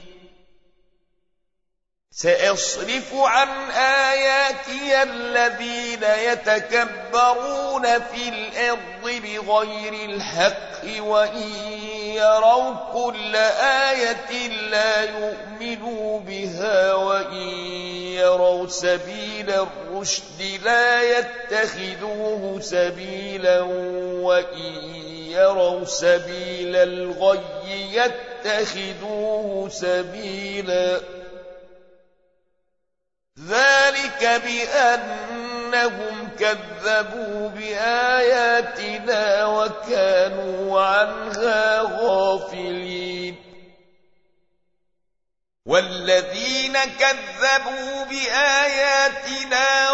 سأصرف عن آياتي الذين يتكبرون في الأرض بغير الحق وإن يروا كل آية لا يؤمنوا بها وإن يروا سبيل الرشد لا يتخذوه سبيلا وإن يروا سبيل الغي يتخذوه سبيلا ذلك بأنهم كذبوا بآياتنا وكانوا عنها غافلين والذين كذبوا بآياتنا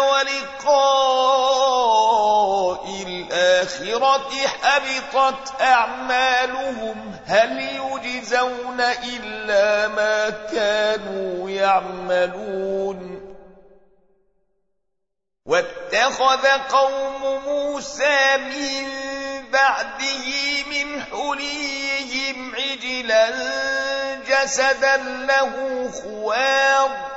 ولقاء الآخرة حبطت أعمالهم هل يجزون إلا ما كانوا يعملون واتخذ قوم موسى من بعده من حليهم عجلا جسدا له خوار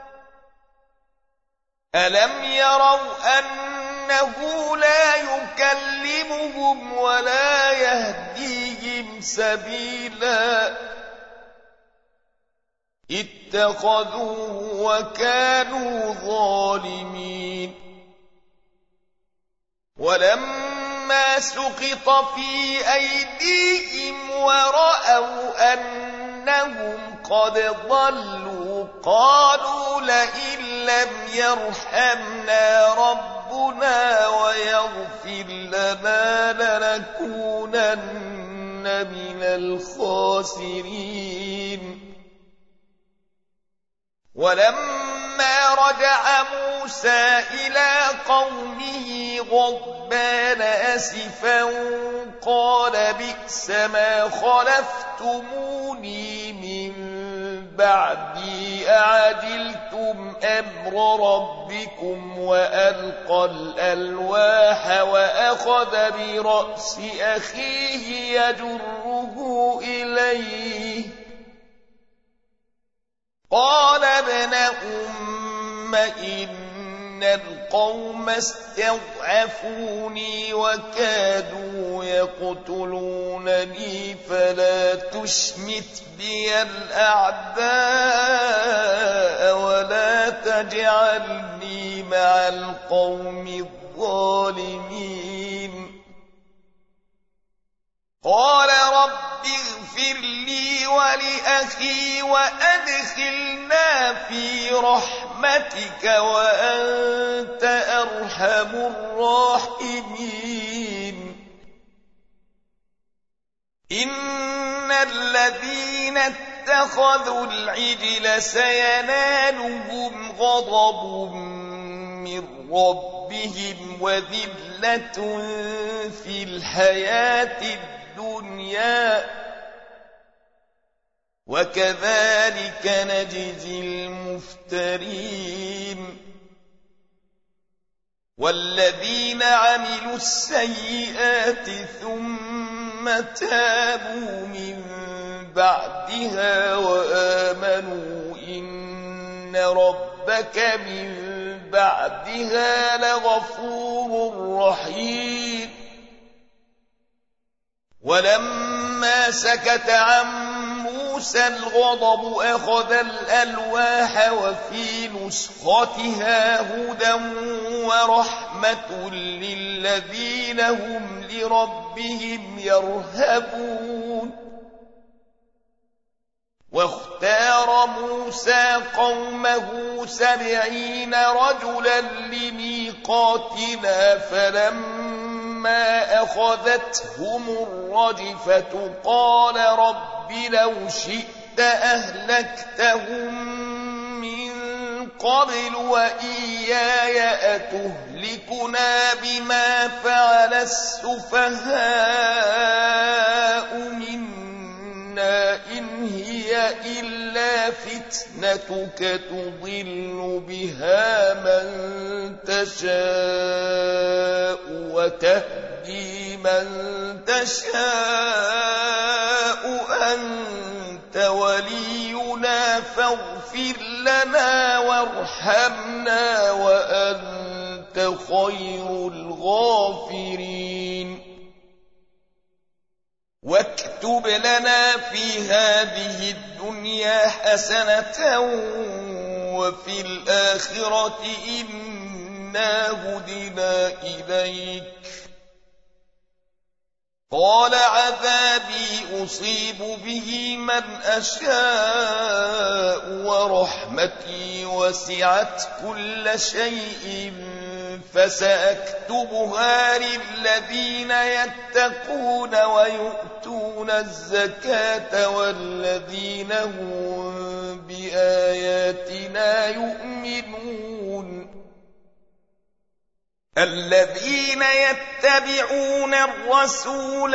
ألم يروا أنه لا يكلمهم ولا يهديهم سبيلا اتخذوه وكانوا ظالمين ولما سقط في أيديهم ورأوا أنهم قد ضلوا قالوا لئن لم يرحمنا ربنا ويغفر لنا لنكونن من الخاسرين ولما رجع موسى إلى قومه غضبان أسفا قال بئس ما خلفتموني من بعدي أعجلتم أمر ربكم وألقى الألواح وأخذ برأس أخيه يجره إليه قال ابن أم إن القوم استضعفوني وكادوا يقتلونني فلا تشمت بي الأعداء ولا تجعلني مع القوم الظالمين قال رب اغفر لي ولأخي وأدخلنا في رحمتك وأنت أرحم الراحمين إن الذين اتخذوا العجل سينالهم غضب من ربهم وذلة في الحياة الدنيا وكذلك نجزي المفترين والذين عملوا السيئات ثم تابوا من بعدها وآمنوا إن ربك من بعدها لغفور رحيم ولما سكت عن موسى الغضب أخذ الألواح وفي نسختها هدى ورحمة للذين هم لربهم يرهبون واختار موسى قومه 70 رجلا لميقاتنا فلما أخذتهم الرجفة قال رب لو شئت أهلكتهم من قبل وإياي أتهلكنا بما فعل السفهاء منا إن هي إلا الدنيا فتنتك تضل بها من تشاء وتهدي من تشاء أنت ولينا فاغفر لنا وارحمنا وأنت خير الغافرين واكتب لنا في هذه الدنيا حسنة وفي الآخرة إنا هدنا إليك قال عذابي أصيب به من أشاء ورحمتي وسعت كل شيء فسأكتبها للذين يتقون ويؤتون الزكاة والذين هم بآياتنا يؤمنون الذين يتبعون الرسول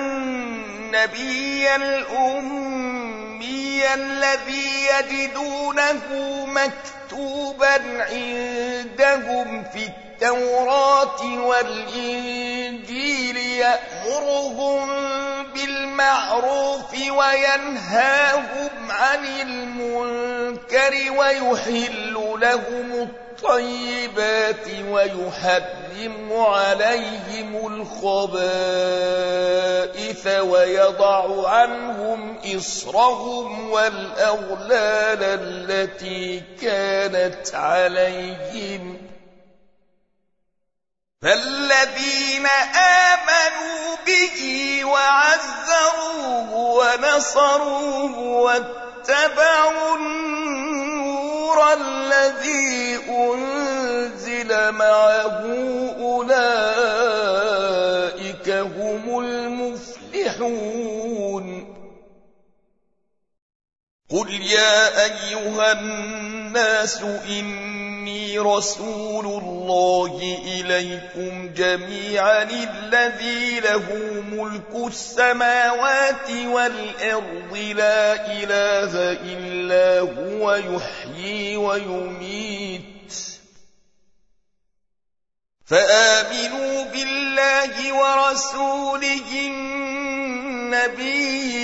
النبي الأمي الذي يجدونه مكتوبا عندهم في التوراة والإنجيل يأمرهم بالمعروف وينهاهم عن المنكر ويحل لهم الطيبات ويحرم عليهم الخبائث ويضع عنهم إصرهم والأغلال التي كانت عليهم فالذين آمنوا به وعزروه ونصروه واتبعوا النور الذي أنزل معه أولئك هم المفلحون قل يا أيها الناس إني رسول الله إليكم جميعا الذي له ملك السماوات والأرض لا إله إلا هو يحيي ويميت فآمنوا بالله ورسوله النبي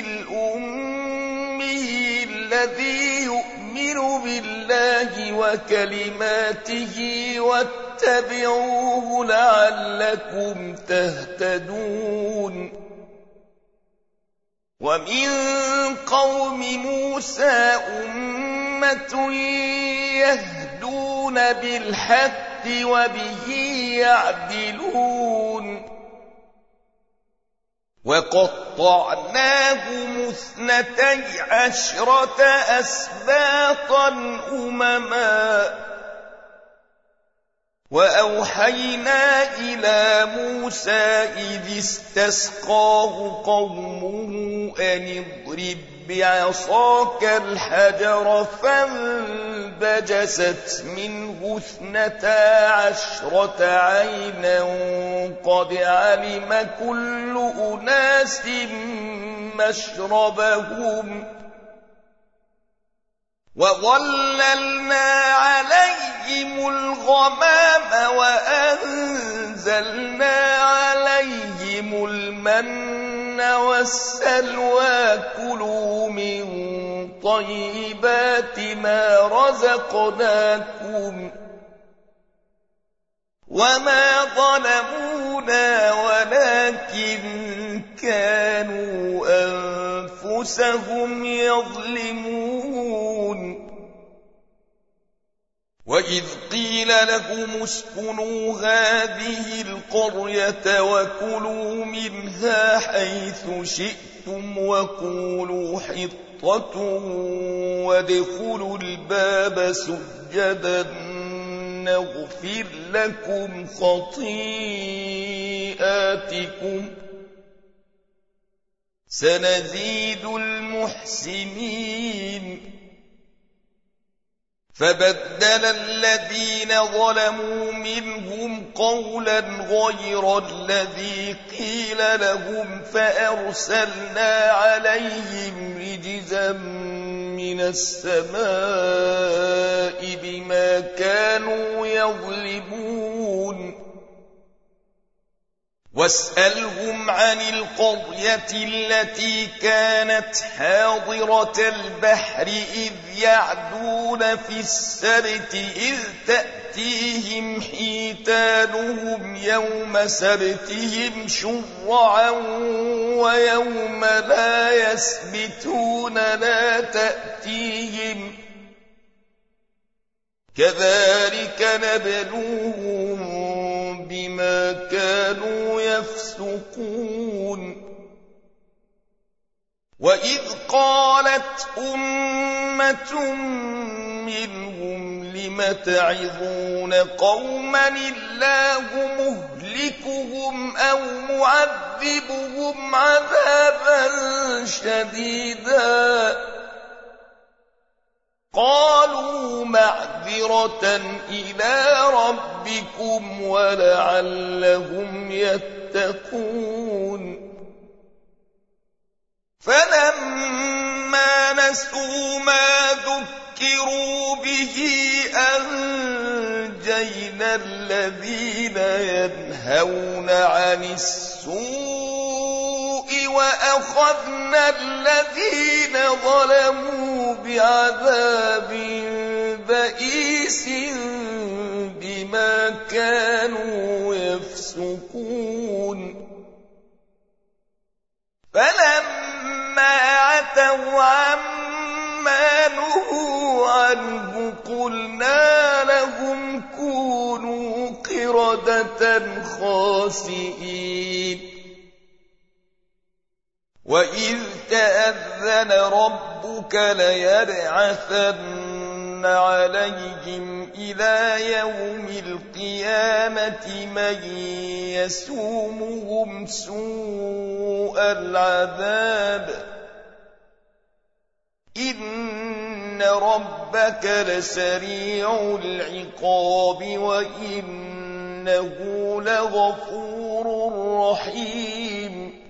الأمي الذي يؤمن بالله وكلماته واتبعوه لعلكم تهتدون ومن قوم موسى أمة يهدون بالحق وبه يعدلون وقطعناهم 12 أسباطا أمما وأوحينا إلى موسى إذ استسقاه قومه أن اضرب بعصاك الحجر فانبجست منه 12 عينا قد علم كل أناس مشربهم وظللنا عليهم الغمام وأنزلنا عليهم المن والسلوى كلوا من طيبات ما رزقناكم وما ظلمونا ولكن كانوا أنفسهم يظلمون وإذ قيل لهم اسكنوا هذه القرية وكلوا منها حيث شئتم وقولوا حطة وادخلوا الباب سجدا نغفر لكم خطيئاتكم سنزيد المحسنين فبدل الذين ظلموا منهم قولا غير الذي قيل لهم فأرسلنا عليهم رجزا من السماء بما كانوا يظلمون واسألهم عن القرية التي كانت حاضرة البحر إذ يعدون في السبت إذ تأتيهم حيتانهم يوم سبتهم شرعا ويوم لا يسبتون لا تأتيهم كذلك نبلوهم بما كانوا يفسقون وإذ قالت أمة منهم لم تعظون قوما الله مهلكهم أو معذبهم عذابا شديدا قالوا معذرة إلى ربكم ولعلهم يتقون فلما نسوا ما ذكروا به أنجينا الذين ينهون عن السوء وأخذنا الذين ظلموا بعذاب بئيس بما كانوا يفسقون فلما عتوا عما نهوا عنه قلنا لهم كونوا قردة خاسئين وإذ تأذن ربك ليبعثن عليهم إلى يوم القيامة من يسومهم سوء العذاب إن ربك لسريع العقاب وإنه لغفور رحيم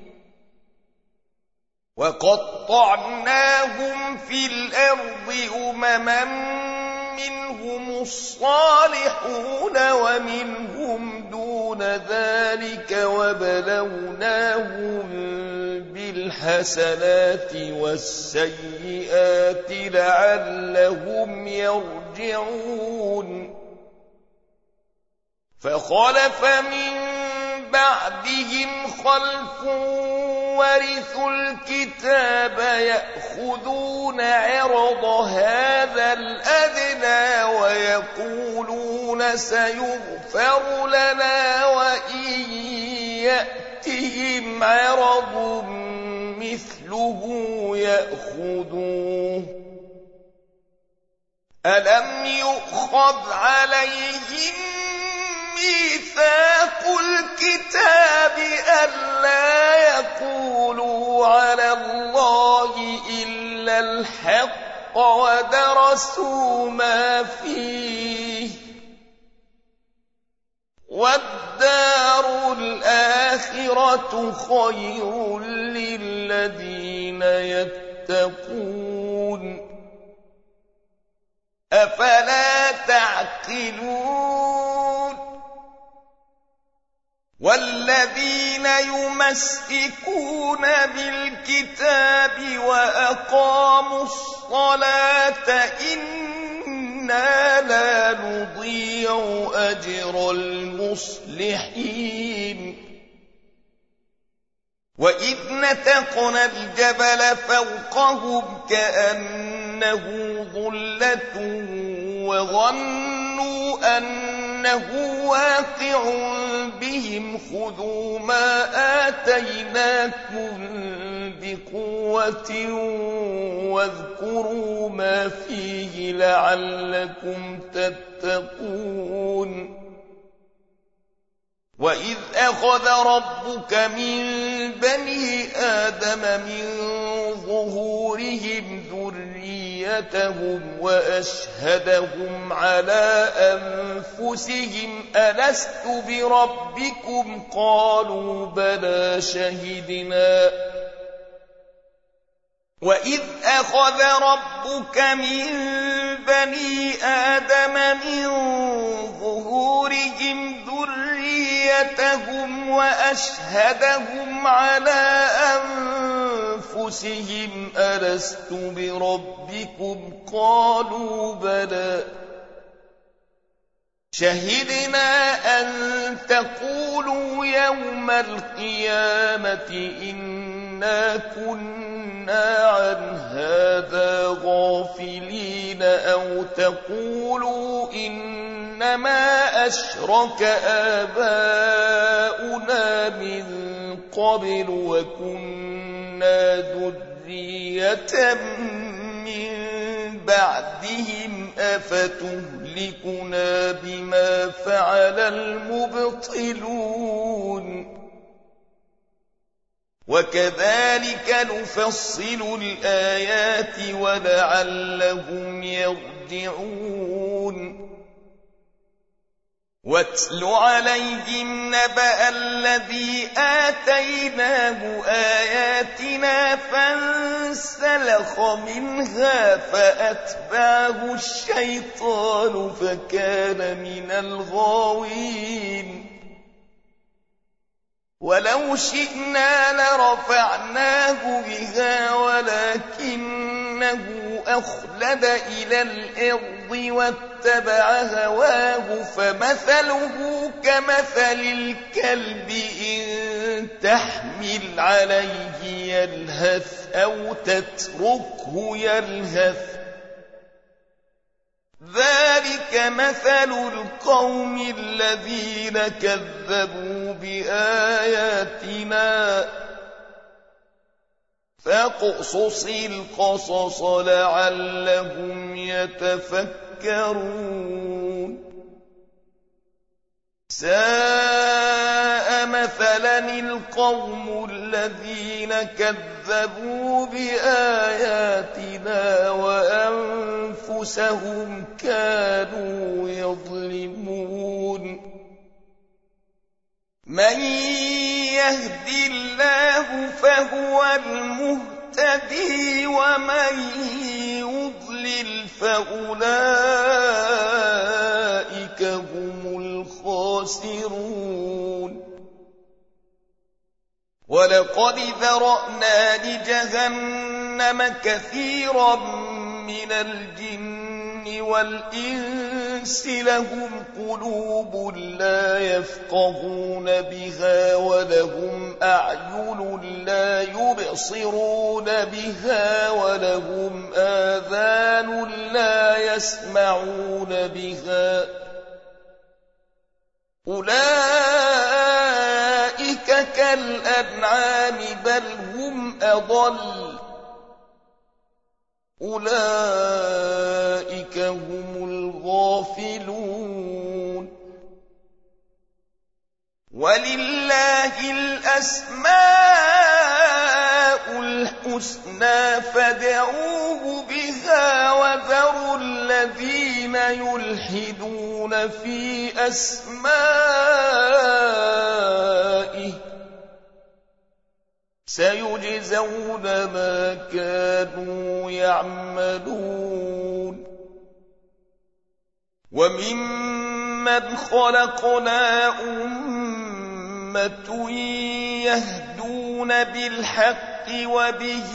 وقطعناهم في الأرض أمما منهم الصالحون ومنهم دون ذلك وبلوناهم بالحسنات والسيئات لعلهم يرجعون فخلف من بعدهم خلف ورثوا الكتاب يأخذون عرض هذا الأدنى ويقولون سيغفر لنا وإن يأتهم عرض مثله يأخذوه ألم يؤخذ عليهم ميثاق الكتاب ألا يقولوا على الله إلا الحق ودرسوا ما فيه والدار الآخرة خير للذين يتقون أفلا تعقلون والذين يمسكون بالكتاب وأقاموا الصلاة إنا لا نضيع أجر المصلحين وإذ نتقنا الجبل فوقهم كأنه ظلة وظنوا أنه واقع بهم خذوا ما آتيناكم بقوة واذكروا ما فيه لعلكم تتقون وإذ أخذ ربك من بني آدم من ظهورهم ذريتهم ذريتهم وأشهدهم على أنفسهم ألست بربكم قالوا بلى شهدنا وإذ أخذ ربك من بني آدم من ظهورهم ذريتهم وأشهدهم على أنفسهم ألست بربكم قالوا بلى شهدنا أن تقولوا يوم القيامة إنا كنا عن هذا غافلين أو تقولوا إنما أشرك آباؤنا من قبل وكنا ذرية من بعدهم أفتهلكنا بما فعل المبطلون وكذلك نفصل الآيات ولعلهم يرجعون واتل عليهم نبأ الذي آتيناه آياتنا فانسلخ منها فأتبعه الشيطان فكان من الغاوين ولو شئنا لرفعناه بها ولكنه أخلد إلى الأرض واتبع هواه فمثله كمثل الكلب إن تحمل عليه يلهث أو تتركه يلهث ذلك مثل القوم الذين كذبوا بآياتنا فاقصص القصص لعلهم يتفكرون ساء مثلا القوم الذين كذبوا بآياتنا وأنفسهم كانوا يظلمون من يهد الله فهو المهتدي ومن يضلل فأولئك هم الخاسرون ولقد ذرأنا لجهنم كثيرا من الجن والإنس لهم قلوب لا يفقهون بها ولهم أعين لا يبصرون بها ولهم آذان لا يسمعون بها أولئك كالأنعام بل هم أضل أولئك هم الغافلون ولله الأسماء الحسنى فادعوه بها وذروا الذين يلحدون في أسمائه سيجزون ما كانوا يعملون وممن خلقنا أمة يهدون بالحق وبه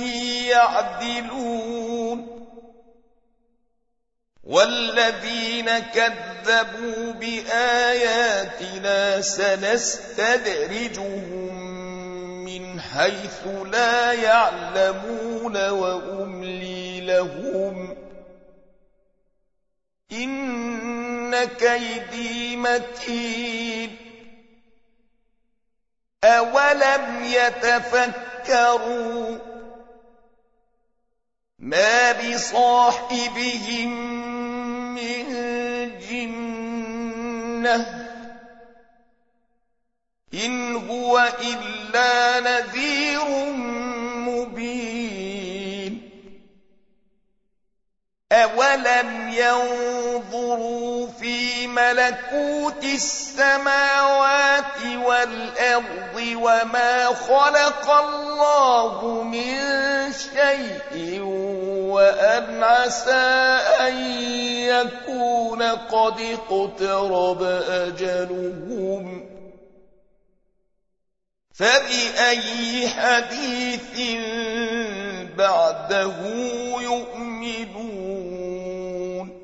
يعدلون والذين كذبوا بآياتنا سنستدرجهم من حيث لا يعلمون وأملي لهم إن كيدي متين أولم يتفكروا ما بصاحبهم من جنة إن هو إلا نذير مبين أولم ينظروا في ملكوت السماوات والأرض وما خلق الله من شيء وأن عسى أن يكون قد اقترب أجلهم فبأي حديث بعده يؤمنون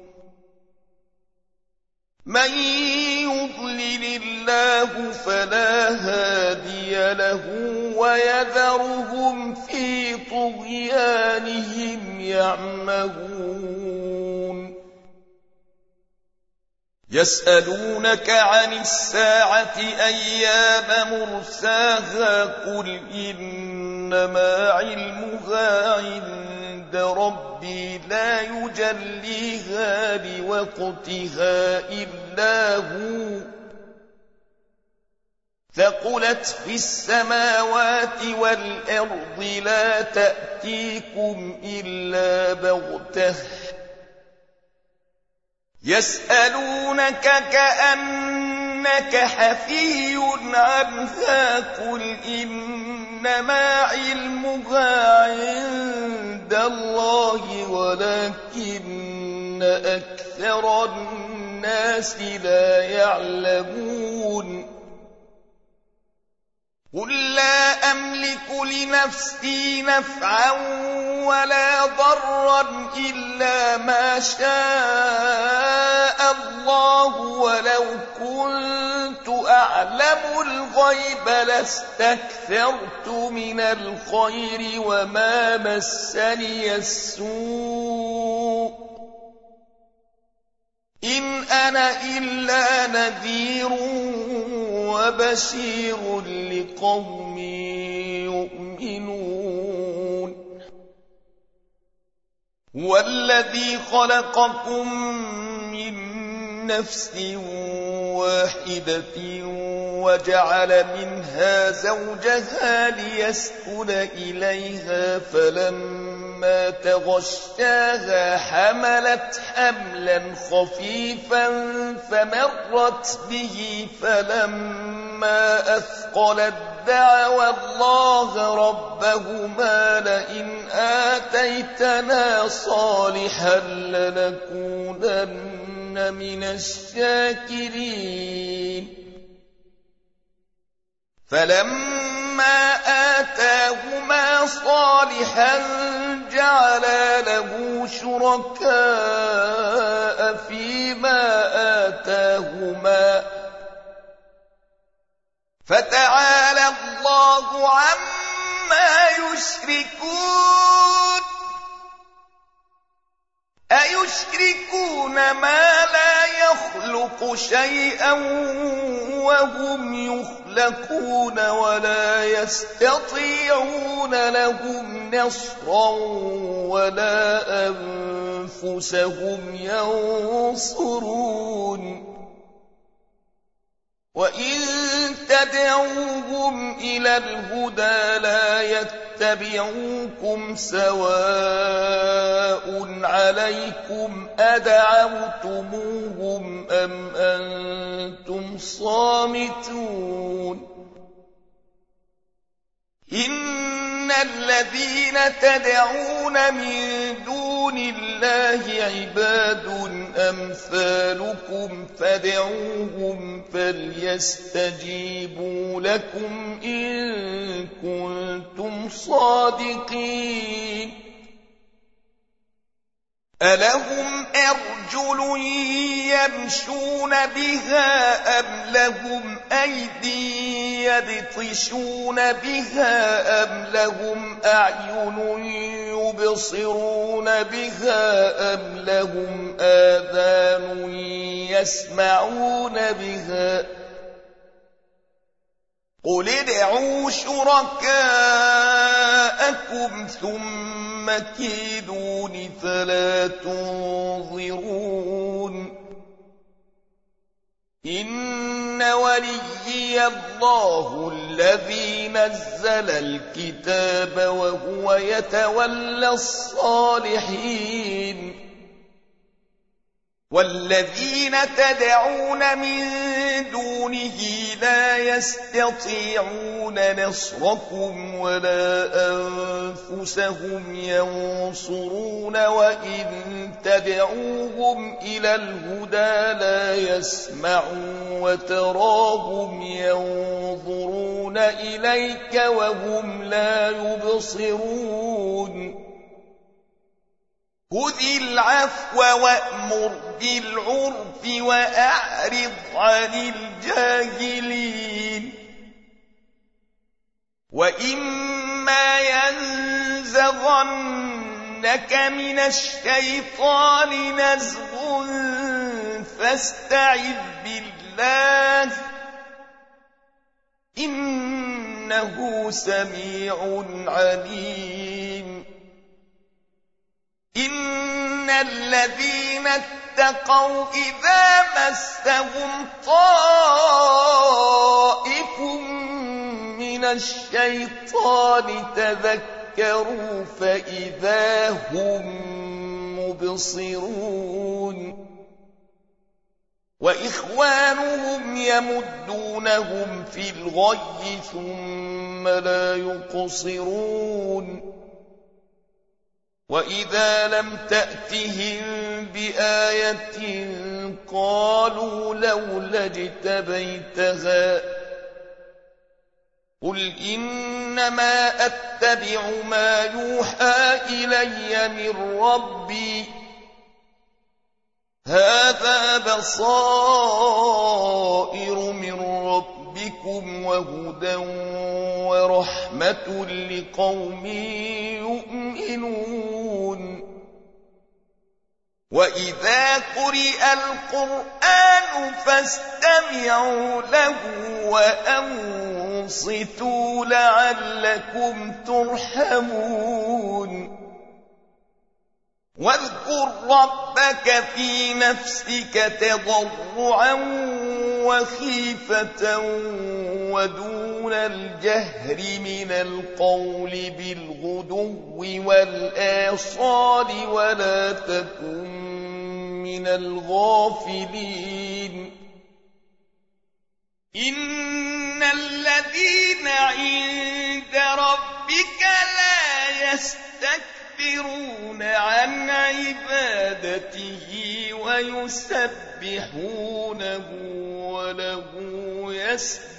من يضلل الله فلا هادي له ويذرهم في طغيانهم يعمهون يسألونك عن الساعة أيان مرساها قل إنما علمها عند ربي لا يجليها لوقتها إلا هو ثقلت في السماوات والأرض لا تأتيكم إلا بغتة يسألونك كأنك حفي عنها قل إنما علمها عند الله ولكن أكثر الناس لا يعلمون قل لا أملك لنفسي نفعا ولا ضرا إلا ما شاء الله ولو كنت أعلم الغيب لاستكثرت من الخير وما مسني السوء إن أنا إلا نذير وبشير لقوم يؤمنون هو الذي خلقكم من نفس واحدة وجعل منها زوجها ليسكن إليها فلما تغشاها حملت حملا خفيفا فمرت به فلما أثقلت دعوا الله ربهما لئن آتيتنا صالحا لنكونن من الشاكرين فلما آتاهما صالحا جعلا له شركاء فيما آتاهما فتعالى الله عما يشركون أيشركون ما لا يخلق شيئا وهم يخلقون ولا يستطيعون لهم نصرا ولا أنفسهم ينصرون وإن تدعوهم إلى الهدى لا يتبعوكم سواء عليكم أدعوتموهم أم أنتم صامتون إن الذين تدعون من دون الله عباد أمثالكم فادعوهم فليستجيبوا لكم إن كنتم صادقين ألهم أرجل يمشون بها أم لهم أيدي يبطشون بها أم لهم أعين يبصرون بها أم لهم آذان يسمعون بها قل ادعوا شركاءكم ثم كيدون فلا تنظرون إن وليي الله الذي نزل الكتاب وهو يتولى الصالحين والذين تدعون من دونه لا يستطيعون نصركم ولا أنفسهم ينصرون وإن تدعوهم إلى الهدى لا يسمعون وتراهم ينظرون إليك وهم لا يبصرون خذ العفو وأمر بالعرف وأعرض عن الجاهلين وإما ينزغنك من الشيطان نزغ فاستعذ بالله إنه سميع عليم إن الذين اتقوا إذا مسهم طائف من الشيطان تذكروا فإذا هم مبصرون وإخوانهم يمدونهم في الغي ثم لا يقصرون وإذا لم تأتهم بآية قالوا لولا اجتبيتها قل إنما أتبع ما يوحى إلي من ربي هذا بصائر من ربكم وهدى ورحمة لقوم يؤمنون وإذا قرئ القرآن فاستمعوا له وأنصتوا لعلكم ترحمون واذكر ربك في نفسك تضرعا وخيفة ودون الجهر من القول بالغدو والآصال ولا تكن من الغافلين إن الذين عند ربك لا يستكبرون عن عبادته ويسبحونه وله يسجدون